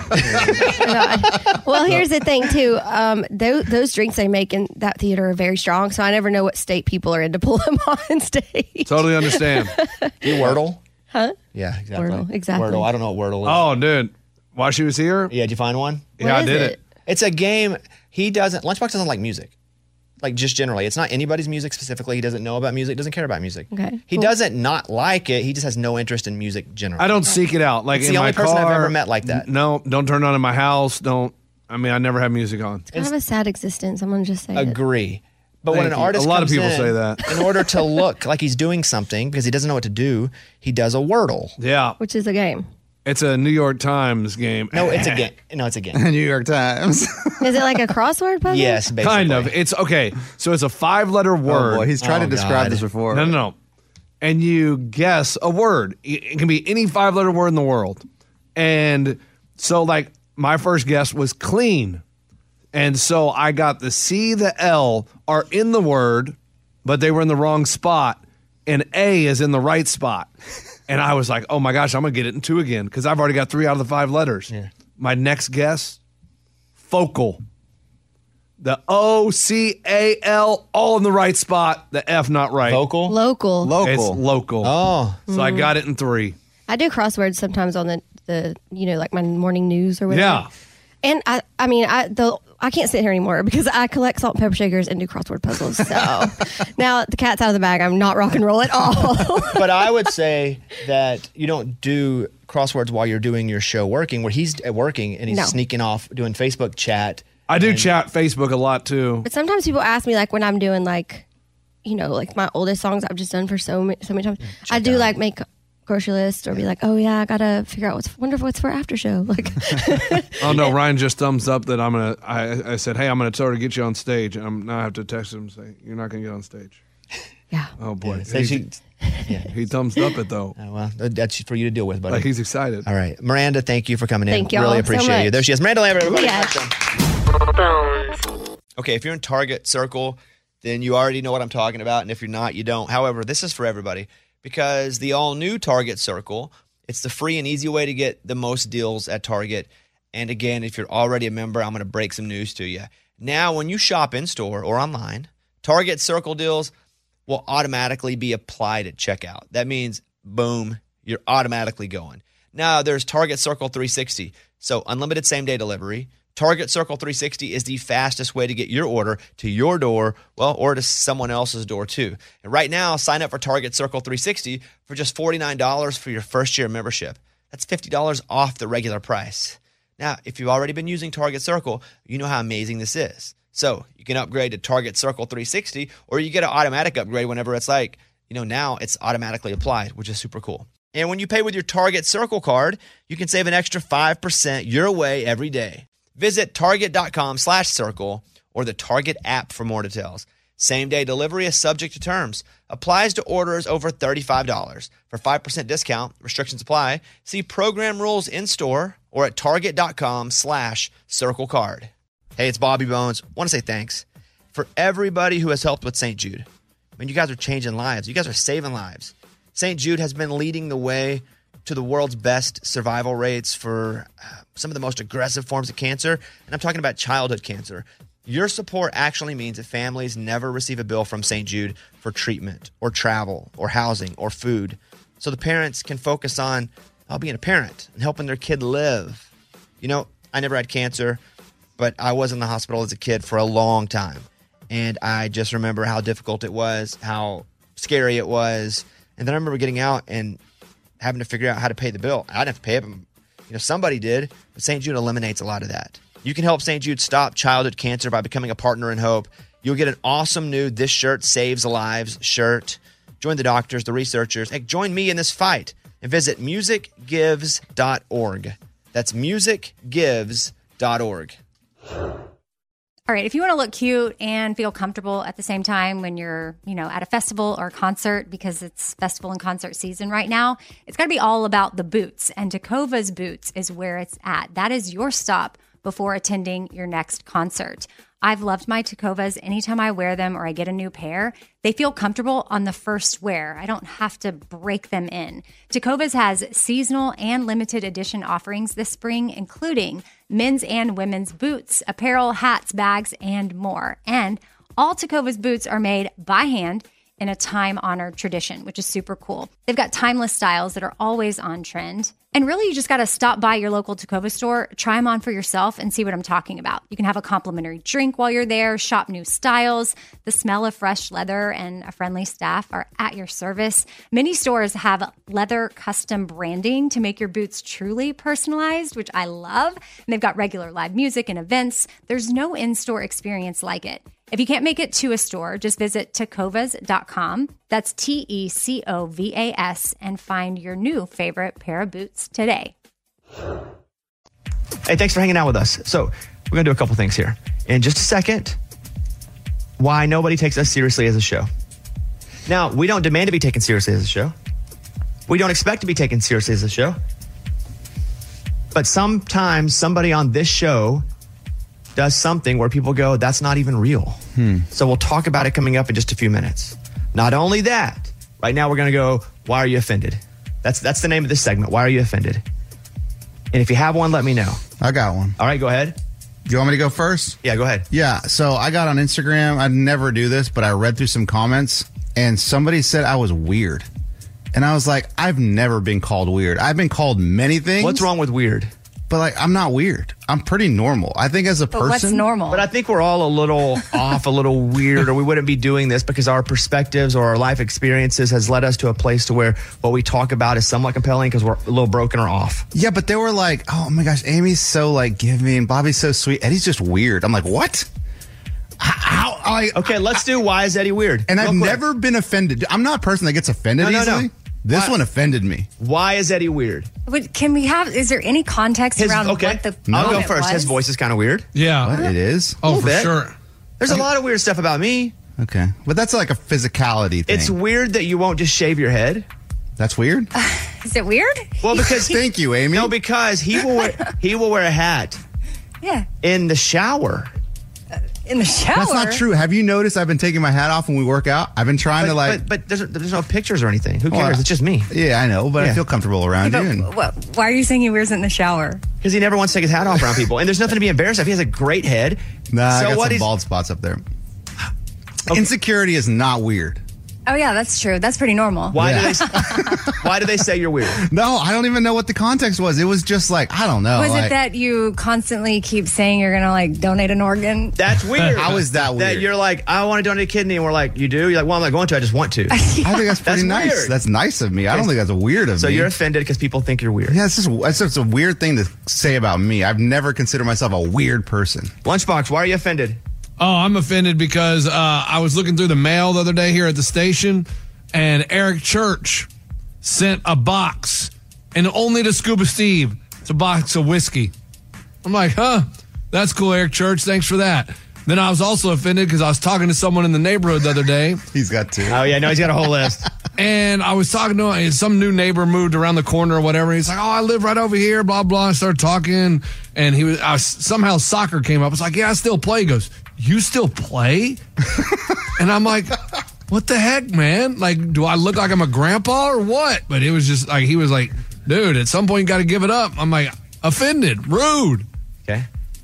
God. Well, here's the thing too. Um, those, those drinks they make in that theater are very strong, so I never know what state people are in to pull them on stage. Totally understand. You Wordle? Huh? Yeah, exactly. Wordle, exactly. Wordle. I don't know what Wordle is. Oh, dude. While she was here? Yeah, did you find one? What yeah, I is did it? it. It's a game. He doesn't, Lunchbox doesn't like music. Like just generally. It's not anybody's music specifically. He doesn't know about music, doesn't care about music. Okay, He cool. doesn't not like it. He just has no interest in music generally. I don't seek it out. Like It's in the my only person I've car, ever met like that. No, don't turn it on in my house. Don't. I mean, I never have music on. Kind of a sad existence. I'm gonna just say it. Agree. But when Thank an you. artist A lot of comes people in, say that. in order to look like he's doing something because he doesn't know what to do, he does a Wordle. Yeah. Which is a game. It's a New York Times game. No, it's a game. No, it's a game. New York Times. Is it like a crossword puzzle? Yes, basically. Kind of. It's okay. So it's a five letter word. Oh boy, he's tried Oh, to describe God. this before. No, no, no. And you guess a word. It it can be any five letter word in the world. And so, like, my first guess was clean. And so I got the C, the L are in the word, but they were in the wrong spot. And A is in the right spot. And I was like, oh my gosh, I'm going to get it in two again because I've already got three out of the five letters. Yeah. My next guess, focal. The O, C, A, L, all in the right spot. The F not right. Vocal? Local. Local. It's local. Oh. So I got it in three. I do crosswords sometimes on the, the you know, like my morning news or whatever. Yeah. And I, I mean, I the I can't sit here anymore because I collect salt and pepper shakers and do crossword puzzles. So now the cat's out of the bag. I'm not rock and roll at all. But I would say that you don't do crosswords while you're doing your show working, where he's at working and he's No. sneaking off doing Facebook chat. I do chat Facebook a lot too. But sometimes people ask me, like when I'm doing like, you know, like my oldest songs I've just done for so many, so many times. I do like make grocery list or be like, oh yeah, I gotta figure out what's wonder what's for after show. Like, Oh no, Ryan just thumbs up that I'm gonna. I, I said, hey, I'm gonna tell her to get you on stage, and I'm now I have to text him and say you're not gonna get on stage. yeah. Oh boy, Yeah, so he, she- he thumbs up it though. Oh, well, that's for you to deal with, buddy. Like he's excited. All right. Miranda, thank you for coming in. Thank y'all Really so appreciate you. much. There she is. Miranda Lambert, everybody. Yeah. Bones. Okay, if you're in Target Circle, then you already know what I'm talking about. And if you're not, you don't. However, this is for everybody because the all-new Target Circle, it's the free and easy way to get the most deals at Target. And again, if you're already a member, I'm going to break some news to you. Now, when you shop in-store or online, Target Circle deals will automatically be applied at checkout. That means, boom, you're automatically going. Now, there's Target Circle three sixty. So unlimited same-day delivery. Target Circle three sixty is the fastest way to get your order to your door, well, or to someone else's door too. And right now, sign up for Target Circle three sixty for just forty-nine dollars for your first year membership. That's fifty dollars off the regular price. Now, if you've already been using Target Circle, you know how amazing this is. So you can upgrade to Target Circle three sixty, or you get an automatic upgrade whenever it's like, you know, now it's automatically applied, which is super cool. And when you pay with your Target Circle card, you can save an extra five percent your way every day. Visit target.com slash circle or the Target app for more details. Same-day delivery is subject to terms. Applies to orders over thirty-five dollars. For five percent discount, restrictions apply. See program rules in-store or at target.com slash circle card. Hey, it's Bobby Bones. Want to say thanks for everybody who has helped with Saint Jude. I mean, you guys are changing lives. You guys are saving lives. Saint Jude has been leading the way to the world's best survival rates for some of the most aggressive forms of cancer, and I'm talking about childhood cancer. Your support actually means that families never receive a bill from Saint Jude for treatment or travel or housing or food, so the parents can focus on uh, being a parent and helping their kid live. You know, I never had cancer, but I was in the hospital as a kid for a long time, and I just remember how difficult it was, how scary it was, and then I remember getting out and having to figure out how to pay the bill. I didn't have to pay it, but, you know, somebody did. But Saint Jude eliminates a lot of that. You can help Saint Jude stop childhood cancer by becoming a partner in hope. You'll get an awesome new This Shirt Saves Lives shirt. Join the doctors, the researchers. Hey, join me in this fight and visit music gives dot org. That's music gives dot org. All right, if you want to look cute and feel comfortable at the same time when you're, you know, at a festival or concert, because it's festival and concert season right now, it's got to be all about the boots. And Tecovas Boots is where it's at. That is your stop before attending your next concert. I've loved my Tecovas. Anytime I wear them or I get a new pair, they feel comfortable on the first wear. I don't have to break them in. Tecovas has seasonal and limited edition offerings this spring, including men's and women's boots, apparel, hats, bags, and more. And all Tecovas boots are made by hand in a time-honored tradition, which is super cool. They've got timeless styles that are always on trend. And really, you just got to stop by your local Tecovas store, try them on for yourself, and see what I'm talking about. You can have a complimentary drink while you're there, shop new styles. The smell of fresh leather and a friendly staff are at your service. Many stores have leather custom branding to make your boots truly personalized, which I love. And they've got regular live music and events. There's no in-store experience like it. If you can't make it to a store, just visit tecovas dot com. That's T E C O V A S and find your new favorite pair of boots today. Hey, thanks for hanging out with us. So we're going to do a couple things here. In just a second, why nobody takes us seriously as a show. Now, we don't demand to be taken seriously as a show. We don't expect to be taken seriously as a show. But sometimes somebody on this show does something where people go, that's not even real. Hmm. So we'll talk about it coming up in just a few minutes. Not only that, right now we're going to go, why are you offended? That's that's the name of this segment. Why are you offended? And if you have one, let me know. I got one. All right, go ahead. Do you want me to go first? Yeah, go ahead. Yeah, so I got on Instagram. I'd never do this, but I read through some comments, and somebody said I was weird. And I was like, I've never been called weird. I've been called many things. What's wrong with weird? But, like, I'm not weird. I'm pretty normal. I think as a But person. what's normal? But I think we're all a little off, a little weird, or we wouldn't be doing this because our perspectives or our life experiences has led us to a place to where what we talk about is somewhat compelling because we're a little broken or off. Yeah, but they were like, oh my gosh, Amy's so like giving, Bobby's so sweet, Eddie's just weird. I'm like, what? How? I, okay, let's do why is Eddie weird? And Real I've quick. never been offended. I'm not a person that gets offended No, no, easily. no. This Why- one offended me. Why is Eddie weird? But can we have, is there any context His, around okay, what the I'll go comment first. was? His voice is kind of weird. Yeah. What? It is? Oh, little for bit. sure. There's a lot of weird stuff about me. Okay. But that's like a physicality thing. It's weird that you won't just shave your head. That's weird? Is it weird? Well, because Thank you, Amy. no, because he will wear, he will wear a hat Yeah. in the shower. In the shower. That's not true. Have you noticed I've been taking my hat off when we work out? I've been trying But, to like. but, but there's, there's no pictures or anything. Who cares? Well, it's just me. Yeah, I know, but Yeah. I feel comfortable around But you. And what, why are you saying he wears it in the shower? Because he never wants to take his hat off around people. And there's nothing to be embarrassed of. He has a great head. nah, so I got what some is- bald spots up there. Insecurity is not weird. Oh, yeah, that's true. That's pretty normal. Why Yeah. do they? Why do they say you're weird? No, I don't even know what the context was. It was just like, I don't know. Was like, it that you constantly keep saying you're going to like donate an organ? That's weird. How is that weird? That you're like, I want to donate a kidney, and we're like, you do? You're like, well, I'm not going to. I just want to. I think that's pretty That's nice. weird. That's nice of me. I don't think that's weird of So me. you're offended because people think you're weird. Yeah, it's just, it's just a weird thing to say about me. I've never considered myself a weird person. Lunchbox, why are you offended? Oh, I'm offended because uh, I was looking through the mail the other day here at the station, and Eric Church sent a box, and only to Scuba Steve, it's a box of whiskey. I'm like, huh, that's cool, Eric Church. Thanks for that. Then I was also offended because I was talking to someone in the neighborhood the other day. He's got two. Oh, yeah, no, he's got a whole list. And I was talking to him, and some new neighbor moved around the corner or whatever. He's like, oh, I live right over here, blah, blah. I started talking, and he was I was, somehow soccer came up. I was like, yeah, I still play. He goes, you still play? And I'm like, what the heck, man? Like, do I look like I'm a grandpa or what? But it was just like, he was like, dude, at some point you got to give it up. I'm like, offended, rude. Okay.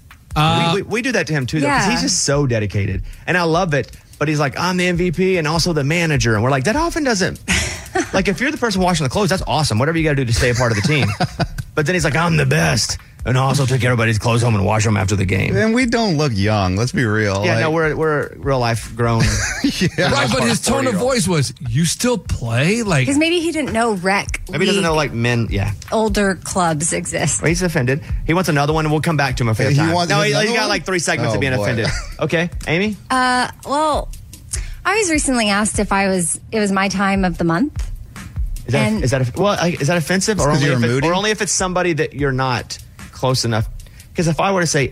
Uh, we, we, we do that to him, too, though, because Yeah. he's just so dedicated. And I love it. But he's like, I'm the M V P and also the manager. And we're like, that often doesn't. Like, if you're the person washing the clothes, that's awesome. Whatever you got to do to stay a part of the team. But then he's like, I'm the best. And also take everybody's clothes home and wash them after the game. And we don't look young. Let's be real. Yeah, like, no, we're we're real life grown. yeah. right, but his tone of voice was, you still play? Like, Because maybe he didn't know rec Maybe he doesn't know, like, men. Yeah. older clubs exist. Well, he's offended. He wants another one, and we'll come back to him if we have He time. wants No, he, another he's got one? like three segments Oh, of being boy. offended. Okay, Amy? Uh, well, I was recently asked if I was, it was my time of the month. Is that, And- is that well? I- Is that offensive, or 'cause only, you're if it, moody? or only if it's somebody that you're not close enough? Because if I were to say,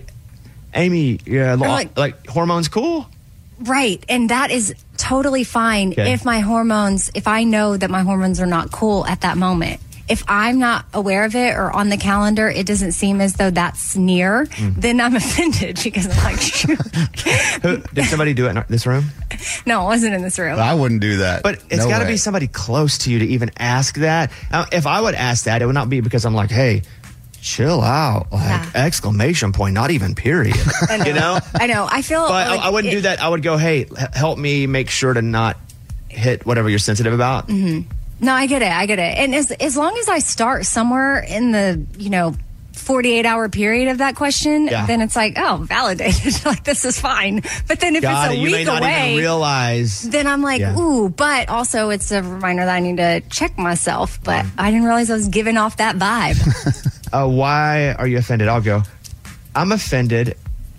Amy, yeah, lo- like- like hormones, cool. Right. And that is totally fine Okay. if my hormones, if I know that my hormones are not cool at that moment. If I'm not aware of it or on the calendar, it doesn't seem as though that's near, Mm. then I'm offended because I'm like, shoot. Who, did somebody do it in our- this room? No, it wasn't in this room. I wouldn't do that. But it's No got to way. be somebody close to you to even ask that. Now, if I would ask that, it would not be because I'm like, hey, chill out, like Yeah. exclamation point, not even period. I know. You know? I know. I feel But like I, I wouldn't it- do that. I would go, hey, h- help me make sure to not hit whatever you're sensitive about. Mm-hmm. No, I get it. I get it. And as as long as I start somewhere in the, you know, forty-eight hour period of that question, Yeah. then it's like, oh, validated. Like, this is fine. But then if Got it's it. a You may week not away, even realize. then I'm like, Yeah. ooh, but also it's a reminder that I need to check myself. But I didn't realize I was giving off that vibe. Uh, why are you offended? I'll go. I'm offended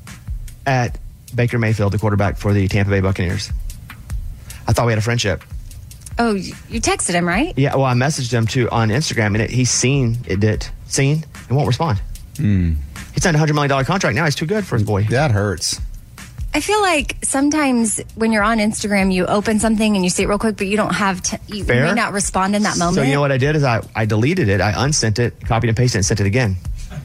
at Baker Mayfield, the quarterback for the Tampa Bay Buccaneers. I thought we had a friendship. Oh, you texted him, right? Yeah, well, I messaged him too on Instagram, and it, he's seen it. Did seen and won't respond. Mm. He signed a hundred million dollar contract. Now he's too good for his boy. That hurts. I feel like sometimes when you're on Instagram, you open something and you see it real quick, but you don't have to, you Fair. may not respond in that moment. So you know what I did is I, I deleted it. I unsent it, copied and pasted, it, and sent it again.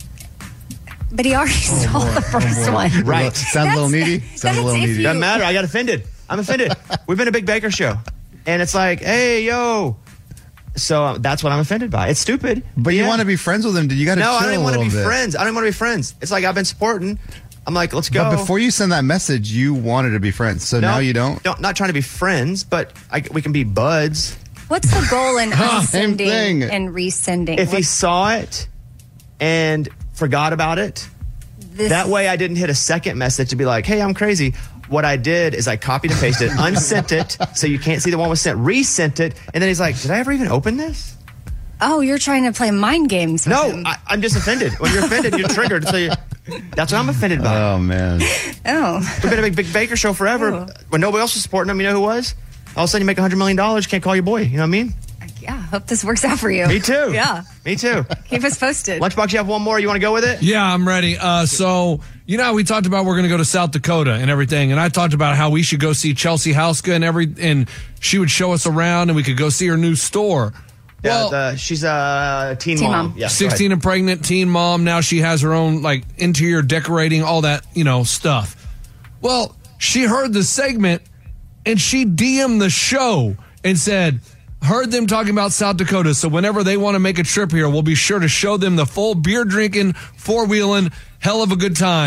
But he already saw the first one. Right. Sounds a little needy. Sounds a little if needy. you- Doesn't matter. I got offended. I'm offended. We've been a big Baker show, and it's like, hey, yo. So uh, that's what I'm offended by. It's stupid. But you Yeah. want to be friends with him. Dude, you got to No, chill I don't even a want to little be bit. friends. I don't want to be friends. It's like I've been supporting. I'm like, let's go. But before you send that message, you wanted to be friends. So No, now you don't? No, not trying to be friends, but I, we can be buds. What's the goal in Same unsending thing. and resending? If he What's saw it and forgot about it, this- that way I didn't hit a second message to be like, hey, I'm crazy. What I did is I copied and pasted, unsent it, so you can't see the one was sent, resent it, and then he's like, did I ever even open this? Oh, you're trying to play mind games with No, him. I, I'm just offended. When you're offended, you're triggered. So you, that's what I'm offended by. Oh, man. Oh. We've been a big, big Baker show forever. Oh. When nobody else was supporting him, you know who was? All of a sudden you make one hundred million dollars, you can't call your boy. You know what I mean? Yeah, hope this works out for you. Me too. Yeah. Me too. Keep us posted. Lunchbox, you have one more. You want to go with it? Yeah, I'm ready. Uh, so, you know, how we talked about we're going to go to South Dakota and everything, and I talked about how we should go see Chelsea Houska and every, and she would show us around, and we could go see her new store. Yeah, Well, the, she's a teen, Teen mom. mom. Yeah, go sixteen ahead. and pregnant, teen mom. Now she has her own like interior decorating, all that, you know, stuff. Well, she heard the segment and she D M'd the show and said, heard them talking about South Dakota. So whenever they want to make a trip here, we'll be sure to show them the full beer drinking, four wheeling, hell of a good time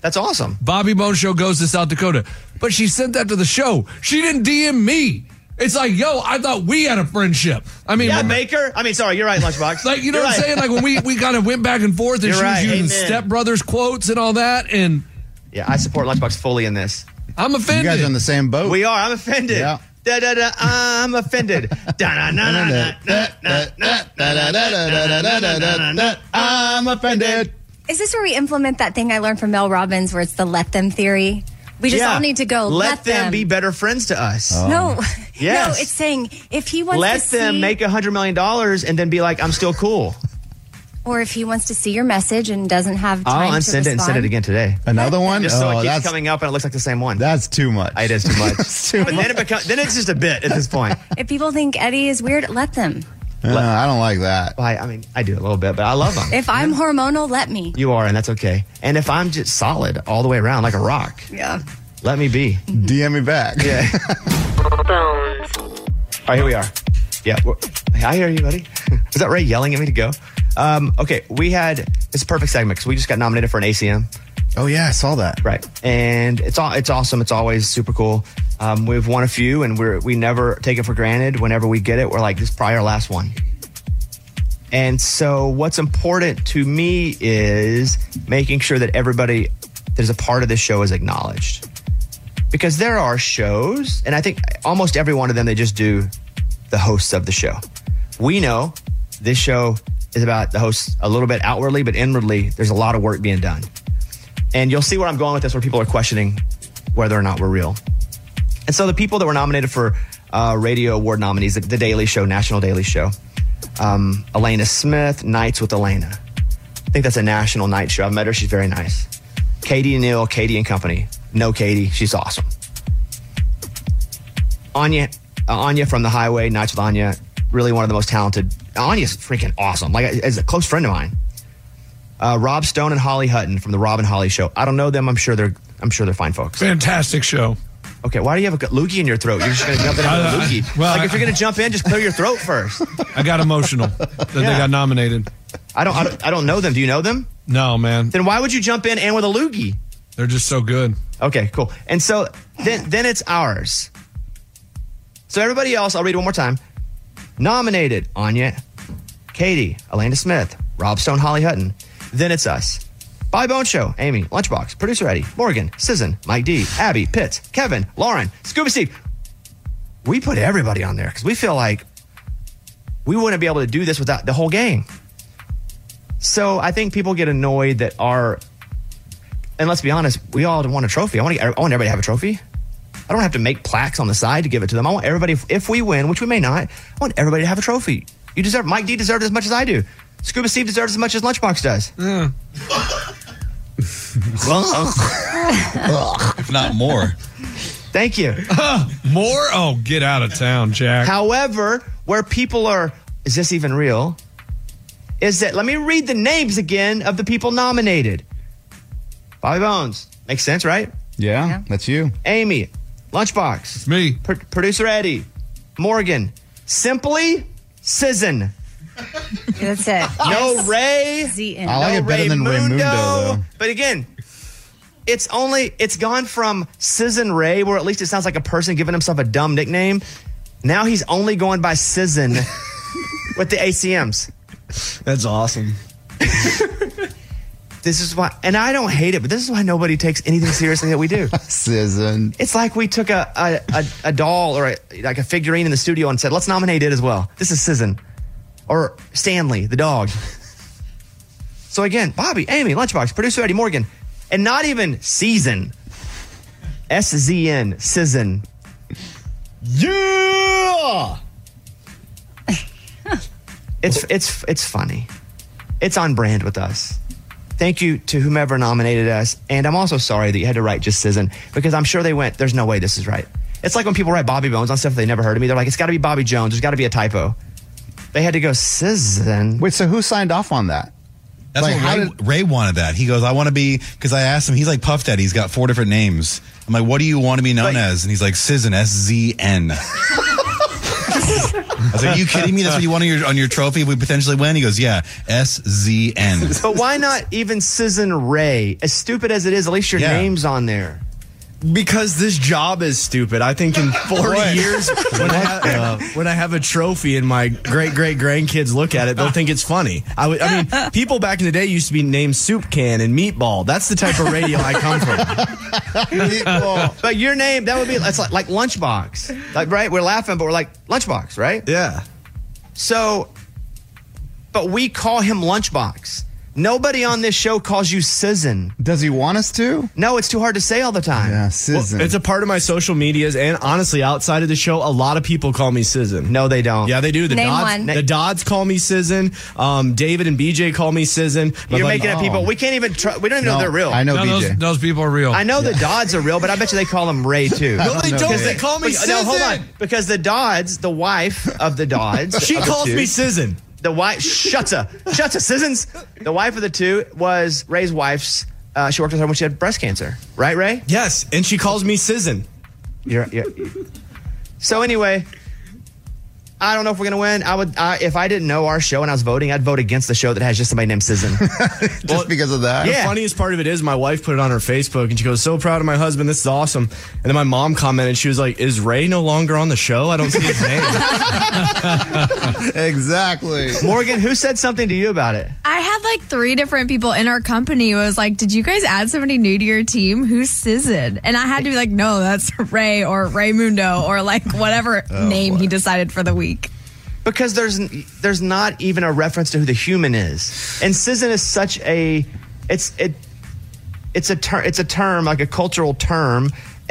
That's awesome. Bobby Bones Show goes to South Dakota. But she sent that to the show. She didn't D M me. It's like, yo, I thought we had a friendship. I mean, yeah, when, Baker. I mean, sorry, you're right, Lunchbox. Like, you know you're what I'm right. saying? Like when we, we kind of went back and forth and You're she right. was using Amen. Step Brothers quotes and all that. And yeah, I support Lunchbox fully in this. I'm offended. You guys are in the same boat. We are. I'm offended. Yeah. Da, da, da, I'm offended. Da, na, na, na, na, na, na, na, na, na, na, na, na, na, na. I'm offended. Is this where we implement that thing I learned from Mel Robbins where it's the let them theory? We just Yeah. all need to go let, Let them be better friends to us. No, Yes. no, it's saying if he wants Let to them see, make a hundred million dollars and then be like, I'm still cool. or if he wants to see your message and doesn't have I'll time to unsend it and send respond. it again today. Another one? Just so Oh, it keeps that's- coming up and it looks like the same one. That's too much. It is too much. That's too But then it becomes, then it's just a bit at this point. If people think Eddie is weird, let them. Uh, I don't like that. I, I mean, I do a little bit, but I love them. If I'm hormonal, let me. You are, and that's okay. And if I'm just solid all the way around like a rock, Yeah. let me be. D M me back. Yeah. Bones. All right, here we are. Yeah, we're- I hear you, buddy. Was that Ray yelling at me to go? Um, okay, we had it's a perfect segment because we just got nominated for an A C M. Oh yeah, I saw that. Right, and it's all it's awesome. It's always super cool. Um, we've won a few, and we're we never take it for granted. Whenever we get it, we're like, this is probably our last one. And so, what's important to me is making sure that everybody that is a part of this show is acknowledged. Because there are shows, and I think almost every one of them, they just do the hosts of the show. We know this show is about the hosts a little bit outwardly, but inwardly, there's a lot of work being done. And you'll see where I'm going with this, where people are questioning whether or not we're real. And so the people that were nominated for uh, radio award nominees, the, the Daily Show, National Daily Show, um, Elena Smith, Nights with Elena. I think that's a national night show. I've met her. She's very nice. Katie Neal, Katie and Company. No Katie. She's awesome. Anya, uh, Anya from The Highway, Nights with Anya, really one of the most talented. Anya's freaking awesome. Like, as a close friend of mine. Uh, Rob Stone and Holly Hutton from the Rob and Holly Show. I don't know them. I'm sure they're. I'm sure they're fine folks. Fantastic show. Okay, why do you have a loogie in your throat? You're just going to jump in and have a I- I- loogie. well, like, I- if you're going to jump in, just clear your throat first. I got emotional that they Yeah. got nominated. I don't, I don't. I don't know them. Do you know them? No, man. Then why would you jump in and with a loogie? They're just so good. Okay, cool. And so then, then it's ours. So everybody else, I'll read it one more time. Nominated: Anya, Katie, Elena Smith, Rob Stone, Holly Hutton. Then it's us. Bobby Bones Show, Amy, Lunchbox, Producer Eddie, Morgan, Sizzin, Mike D, Abby, Pitts, Kevin, Lauren, Scuba Steve. We put everybody on there because we feel like we wouldn't be able to do this without the whole gang. So I think people get annoyed that our, and let's be honest, we all want a trophy. I want, to, I want everybody to have a trophy. I don't have to make plaques on the side to give it to them. I want everybody, if, if we win, which we may not, I want everybody to have a trophy. You deserve, Mike D deserves as much as I do. Scuba Steve deserves as much as Lunchbox does. Yeah. If not more. Thank you. More? Oh, get out of town, Jack. However, where people are, is this even real? Is that, let me read the names again of the people nominated. Bobby Bones. Makes sense, right? Yeah, Yeah. that's you. Amy. Lunchbox. It's me. Pro- Producer Eddie. Morgan. Simply Sizzin. That's it. No Ray. Z-N. I like no it better than Raymundo, though. But again, it's only, it's gone from Sizzin Ray, where at least it sounds like a person giving himself a dumb nickname. Now he's only going by Sizzin with the A C Ms. That's awesome. This is why, and I don't hate it, but this is why nobody takes anything seriously that we do. Sizzin. It's like we took a a, a, a doll or a, like a figurine in the studio and said, let's nominate it as well. This is Sizzin. Or Stanley, the dog. So again, Bobby, Amy, Lunchbox, Producer Eddie Morgan, and not even Season. S Z N, Sizzin. Yeah! It's it's it's funny. It's on brand with us. Thank you to whomever nominated us. And I'm also sorry that you had to write just Sizzin, because I'm sure they went, there's no way this is right. It's like when people write Bobby Bones on stuff they never heard of me. They're like, it's got to be Bobby Jones. There's got to be a typo. They had to go Sizzin. Wait, so who signed off on that? That's Like, how what Ray, did- Ray wanted that. He goes, I want to be, because I asked him, he's like Puff Daddy. He's got four different names. I'm like, what do you want to be known But- as? And he's like, Sizzin, S Z N. I was like, are you kidding me? That's what you want on your, on your trophy if we potentially win? He goes, yeah, S Z N. But why not even Sizzin Ray? As stupid as it is, at least your Yeah. name's on there. Because this job is stupid. I think in forty years, when I, have, when I have a trophy and my great great grandkids look at it, they'll think it's funny. I, would, I mean, people back in the day used to be named Soup Can and Meatball. That's the type of radio I come from. Meatball. But your name, that would be, it's like, like Lunchbox. Like, right? We're laughing, but we're like, Lunchbox, right? Yeah. So, but we call him Lunchbox. Nobody on this show calls you Sizzin. Does he want us to? No, it's too hard to say all the time. Yeah, Sizzin. Well, it's a part of my social medias, and honestly, outside of the show, a lot of people call me Sizzin. No, they don't. Yeah, they do. The Name Dodds, one. the Dodds call me Sizzin. Um, David and B J call me Sizzin. But You're like- making up people. We can't even, tr- we don't even know No, they're real. I know No, B J. those, those people are real. I know the Dodds are real, but I bet you they call him Ray too. No, they No, don't. okay. They call me But- Sizzin. No, hold on. Because the Dodds, the wife of the Dodds, She of the calls two- me Sizzin. The wife, shutta, shutta, Sizzins. The wife of the two was Ray's wife's. Uh, she worked with her when she had breast cancer, right, Ray? Yes, and she calls me Sizzin. You're, you're, so anyway, I don't know if we're gonna win. I would, uh, if I didn't know our show and I was voting, I'd vote against the show that has just somebody named Sizzin. Just Well, because of that? Yeah. The funniest part of it is my wife put it on her Facebook and she goes, so proud of my husband. This is awesome. And then my mom commented, she was like, is Ray no longer on the show? I don't see his name. Exactly. Morgan, who said something to you about it? I had like three different people in our company who was like, did you guys add somebody new to your team? Who's Sizzin? And I had to be like, no, that's Ray or Raymundo or like whatever name he decided for the week. Because there's there's not even a reference to who the human is, and Sizzin is such a it's it it's a term it's a term like a cultural term,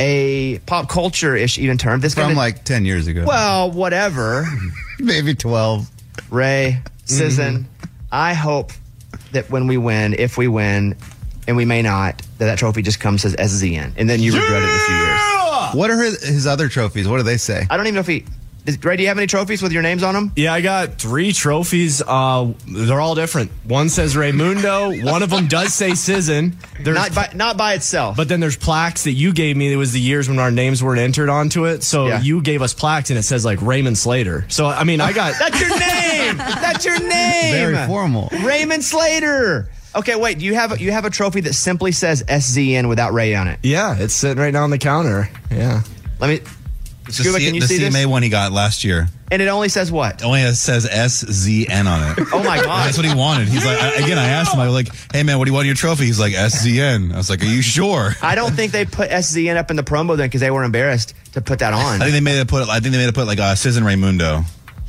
a pop culture ish even term. This From kinda- like ten years ago. well whatever. Maybe twelve. Ray, Sizzin, I hope that when we win, if we win, and we may not, that that trophy just comes as S Z N, and then you regret it in a few years. What are his, his other trophies? What do they say? I don't even know if he. Is, Ray, do you have any trophies with your names on them? Yeah, I got three trophies. Uh, they're all different. One says Raymundo. One of them does say Sizzin. There's Not by, not by itself. But then there's plaques that you gave me. It was the years when our names weren't entered onto it. So Yeah. you gave us plaques and it says like Raymond Slater. So, I mean, I got. That's your name. That's your name. Very formal. Raymond Slater. Okay, wait. Do you have you have a trophy that simply says S Z N without Ray on it? Yeah, it's sitting right now on the counter. Yeah. Let me. It's the Scuba, C- can you the see C M A this? one he got last year. And it only says what? Only it says S Z N on it. Oh my And God. that's what he wanted. He's like, I, again, I asked him, I was like, hey man, what do you want in your trophy? He's like, S Z N. I was like, are you sure? I don't think they put S Z N up in the promo then because they were embarrassed to put that I on. think they made it put. I think they made it put like uh, Sizzin Raymundo.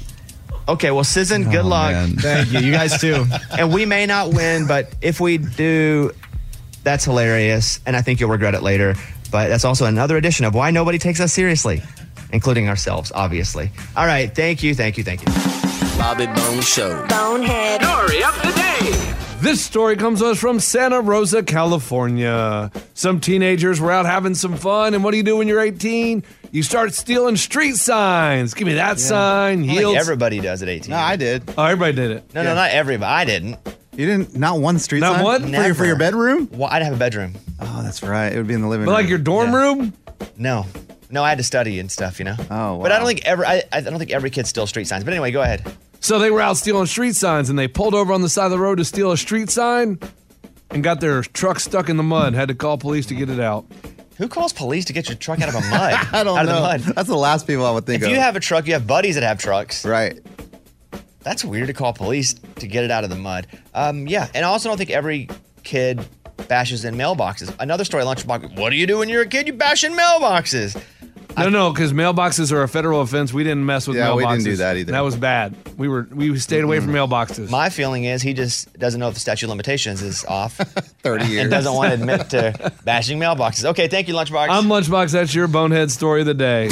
Okay, well, Sizzin, good Oh, luck. man. Thank you. You guys too. And we may not win, but if we do, that's hilarious. And I think you'll regret it later. But that's also another edition of Why Nobody Takes Us Seriously, including ourselves, obviously. All right, thank you, thank you, thank you. Bobby Bones Show. Bonehead. Story of the day. This story comes to us from Santa Rosa, California. Some teenagers were out having some fun, and what do you do when you're eighteen? You start stealing street signs. Give me that sign. I think Yields. everybody does at eighteen. No, I did. Oh, everybody did it. No, no, not everybody. I didn't. You didn't? Not one street Not sign? one? For your, for your bedroom? Well, I'd have a bedroom. Oh, that's right. It would be in the living But room. like your dorm Yeah. room? No. No, I had to study and stuff, you know? Oh, But I wow. don't think every I, I don't think every kid steals street signs. But anyway, go ahead. So they were out stealing street signs, and they pulled over on the side of the road to steal a street sign and got their truck stuck in the mud. Had to call police to get it out. Who calls police to get your truck out of a mud? I don't out know. Of the mud. That's the last people I would think If of. you have a truck, you have buddies that have trucks. Right. That's weird to call police to get it out of the mud. Um, yeah, and I also don't think every kid bashes in mailboxes. Another story, Lunchbox. What do you do when you're a kid? You bash in mailboxes. No, no, because mailboxes are a federal offense. We didn't mess with Yeah, mailboxes. we didn't do that either. That was bad. We were we stayed away from mailboxes. My feeling is he just doesn't know if the statute of limitations is off thirty years. and doesn't want to admit to bashing mailboxes. Okay, thank you, Lunchbox. I'm Lunchbox. That's your bonehead story of the day.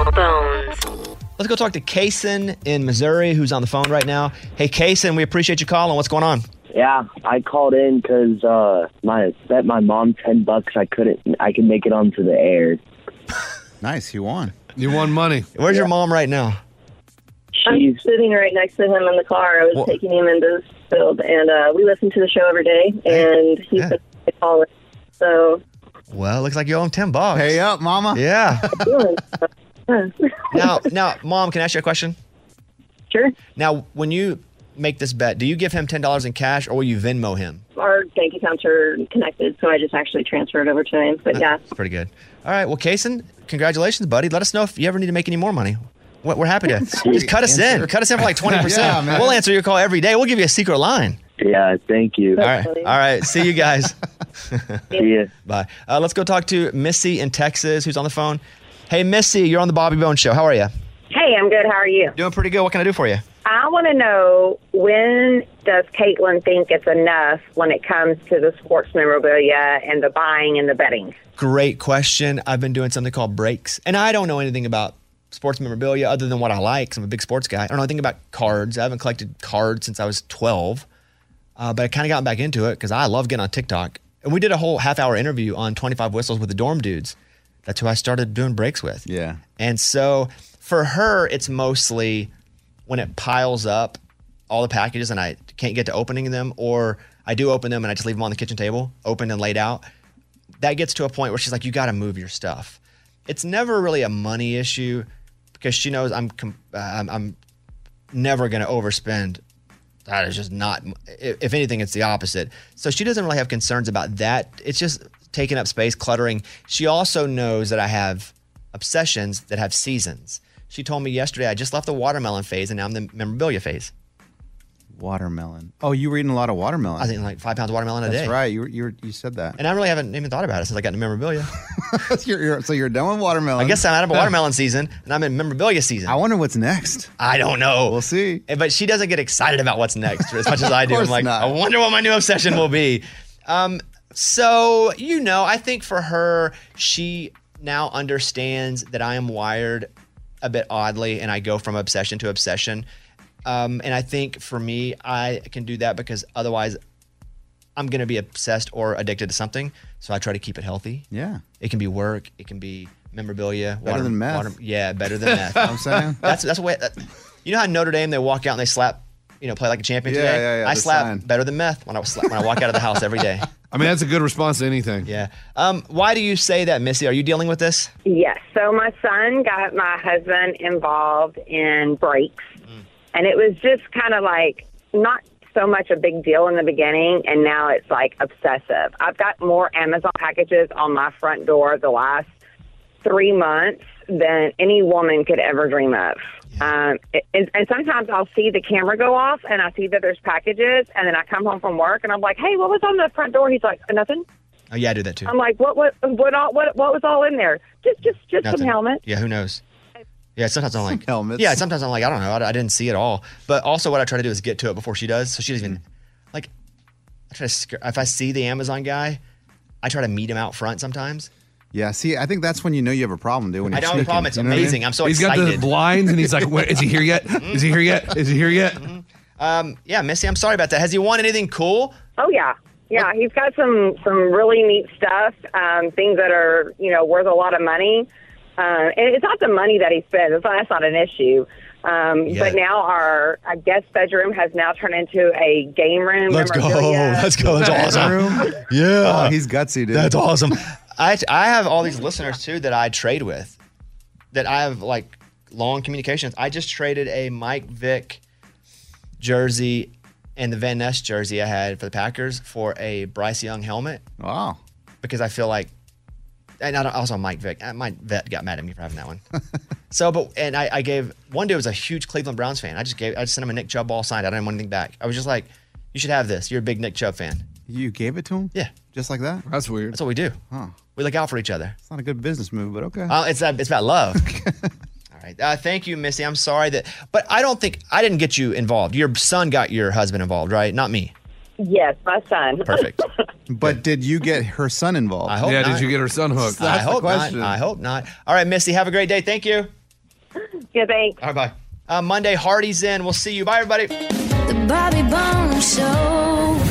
Let's go talk to Kaysen in Missouri, who's on the phone right now. Hey, Kaysen, we appreciate you calling. What's going on? Yeah, I called in because uh, my bet my mom ten bucks. I couldn't. I could make it onto the air. Nice, you won. You won money. Where's your mom right now? She's I'm sitting right next to him in the car. I was Well- taking him into this field, and uh, we listen to the show every day, and he's Yeah. a caller. So, Well, looks like you owe him ten bucks. Pay up, mama. Yeah. doing. now, now, Mom, can I ask you a question? Sure. Now, when you make this bet, do you give him ten dollars in cash or will you Venmo him? Our bank accounts are connected, so I just actually transferred over to him. But yeah. That's pretty good. All right. Well, Kaysen, congratulations, buddy. Let us know if you ever need to make any more money. We're we're happy to. Just cut us in. Cut us in for like twenty percent. Yeah, man. We'll answer your call every day. We'll give you a secret line. Yeah, thank you. All right. All right. See you guys. See ya. Bye. Uh, let's go talk to Missy in Texas, who's on the phone. Hey, Missy, you're on the Bobby Bones Show. How are you? Hey, I'm good. How are you? Doing pretty good. What can I do for you? I want to know, when does Caitlin think it's enough when it comes to the sports memorabilia and the buying and the betting? Great question. I've been doing something called breaks, and I don't know anything about sports memorabilia other than what I like, 'cause I'm a big sports guy. I don't know anything about cards. I haven't collected cards since I was twelve, uh, but I kind of got back into it because I love getting on TikTok. And we did a whole half-hour interview on twenty-five Whistles with the Dorm Dudes. That's who I started doing breaks with. Yeah. And so for her, it's mostly when it piles up, all the packages, and I can't get to opening them, or I do open them and I just leave them on the kitchen table, opened and laid out. That gets to a point where she's like, you got to move your stuff. It's never really a money issue because she knows I'm com- uh, I'm, I'm never going to overspend. That is just not, if anything, it's the opposite. So she doesn't really have concerns about that. It's just taking up space, cluttering. She also knows that I have obsessions that have seasons. She told me yesterday I just left the watermelon phase and now I'm in the memorabilia phase. Watermelon. Oh, you were eating a lot of watermelon. I think like five pounds of watermelon a That's day. That's right. You were, you were, you said that. And I really haven't even thought about it since I got into memorabilia. you're, you're, so you're done with watermelon. I guess I'm out of watermelon season and I'm in memorabilia season. I wonder what's next. I don't know. We'll see. But she doesn't get excited about what's next as much as I do. Of I'm like, not. I wonder what my new obsession will be. Um, so, you know, I think for her, she now understands that I am wired a bit oddly and I go from obsession to obsession. Um, and I think for me, I can do that because otherwise I'm going to be obsessed or addicted to something. So I try to keep it healthy. Yeah. It can be work. It can be memorabilia. Better than meth. yeah, better than meth. You know what I'm saying? That's that's the way. That, you know how Notre Dame, they walk out and they slap, you know, play like a champion Yeah, today? yeah, yeah, I the slap sign. better than meth when I, slap, when I walk out of the house every day. I mean, that's a good response to anything. Yeah. Um, why do you say that, Missy? Are you dealing with this? Yes. So my son got my husband involved in breaks, and it was just kind of like not so much a big deal in the beginning, and now it's like obsessive. I've got more Amazon packages on my front door the last three months than any woman could ever dream of. Um, and, and sometimes I'll see the camera go off and I see that there's packages, and then I come home from work and I'm like, hey, what was on the front door? He's like, nothing. Oh, yeah, I do that too. I'm like, what, what, what, all, what, what was all in there? Just, just, just Nothing. some helmets. Yeah, who knows? Yeah, sometimes I'm like, helmets. Yeah, sometimes I'm like, I don't know. I, I didn't see it all. But also what I try to do is get to it before she does. So she doesn't even, like, I try to, scare, if I see the Amazon guy, I try to meet him out front sometimes. Yeah, see, I think that's when you know you have a problem, dude. When I you're don't have a sneaking, problem. It's you know what I mean? amazing. I'm so He's excited. got the blinds and he's like, Wait, is he here yet? Is he here yet? Is he here yet? Um, yeah, Missy, I'm sorry about that. Has he won anything cool? Oh, yeah. Yeah, he's got some, some really neat stuff, um, things that are, you know, worth a lot of money. Uh, and it's not the money that he spends. That's not, that's not an issue. Um, Yeah. But now our, our guest bedroom has now turned into a game room. Let's go. memorabilia. Let's go. That's awesome. Yeah. Oh, he's gutsy, dude. That's awesome. I I have all these listeners too that I trade with, that I have like long communications. I just traded a Mike Vick jersey and the Van Ness jersey I had for the Packers for a Bryce Young helmet. Wow. Because I feel like, and I don't, also Mike Vick. uh, My vet got mad at me for having that one. So, but and I, I gave one dude was a huge Cleveland Browns fan. I just gave I just sent him a Nick Chubb ball signed. I didn't want anything back. I was just like, you should have this. You're a big Nick Chubb fan. You gave it to him? Yeah. Just like that? That's weird. That's what we do. Huh. We look out for each other. It's not a good business move, but okay. Uh, it's uh, it's about love. All right. Uh, thank you, Missy. I'm sorry that, but I don't think I didn't get you involved. Your son got your husband involved, right? Not me. Yes, my son. Perfect. But did you get her son involved? I hope Yeah, not. did you get her son hooked? I That's the hope not. question. I hope not. All right, Missy. Have a great day. Thank you. Yeah, thanks. All right, bye. Uh, Monday, Hardy's in. We'll see you. Bye, everybody. The Bobby Bones Show.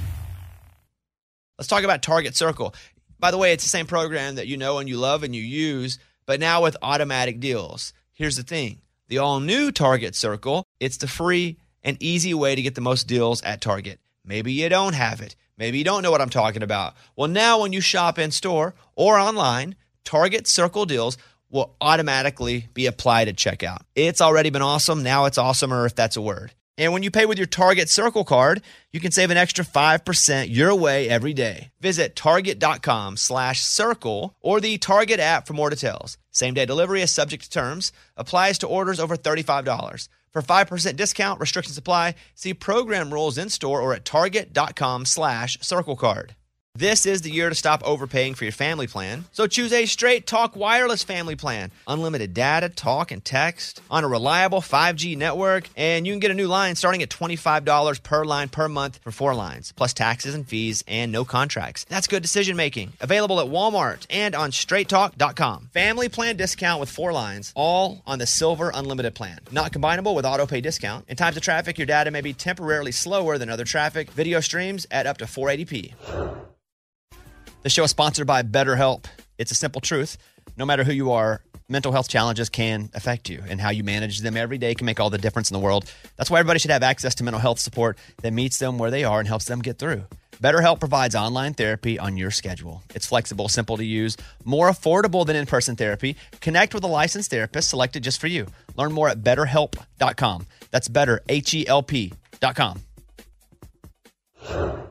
Let's talk about Target Circle. By the way, it's the same program that you know and you love and you use, but now with automatic deals. Here's the thing. The all-new Target Circle, it's the free and easy way to get the most deals at Target. Maybe you don't have it. Maybe you don't know what I'm talking about. Well, now when you shop in store or online, Target Circle deals will automatically be applied at checkout. It's already been awesome. Now it's awesomer, if that's a word. And when you pay with your Target Circle card, you can save an extra five percent your way every day. Visit target.com slash circle or the Target app for more details. Same-day delivery is subject to terms. Applies to orders over thirty-five dollars. For five percent discount, restrictions apply. See program rules in store or at target.com slash circle card. This is the year to stop overpaying for your family plan. So choose a Straight Talk Wireless family plan. Unlimited data, talk, and text on a reliable five G network. And you can get a new line starting at twenty-five dollars per line per month for four lines, plus taxes and fees and no contracts. That's good decision making. Available at Walmart and on straight talk dot com. Family plan discount with four lines, all on the Silver Unlimited plan. Not combinable with auto pay discount. In times of traffic, your data may be temporarily slower than other traffic. Video streams at up to four eighty p. The show is sponsored by BetterHelp. It's a simple truth. No matter who you are, mental health challenges can affect you, and how you manage them every day can make all the difference in the world. That's why everybody should have access to mental health support that meets them where they are and helps them get through. BetterHelp provides online therapy on your schedule. It's flexible, simple to use, more affordable than in-person therapy. Connect with a licensed therapist selected just for you. Learn more at better help dot com. That's better, H E L P dot com.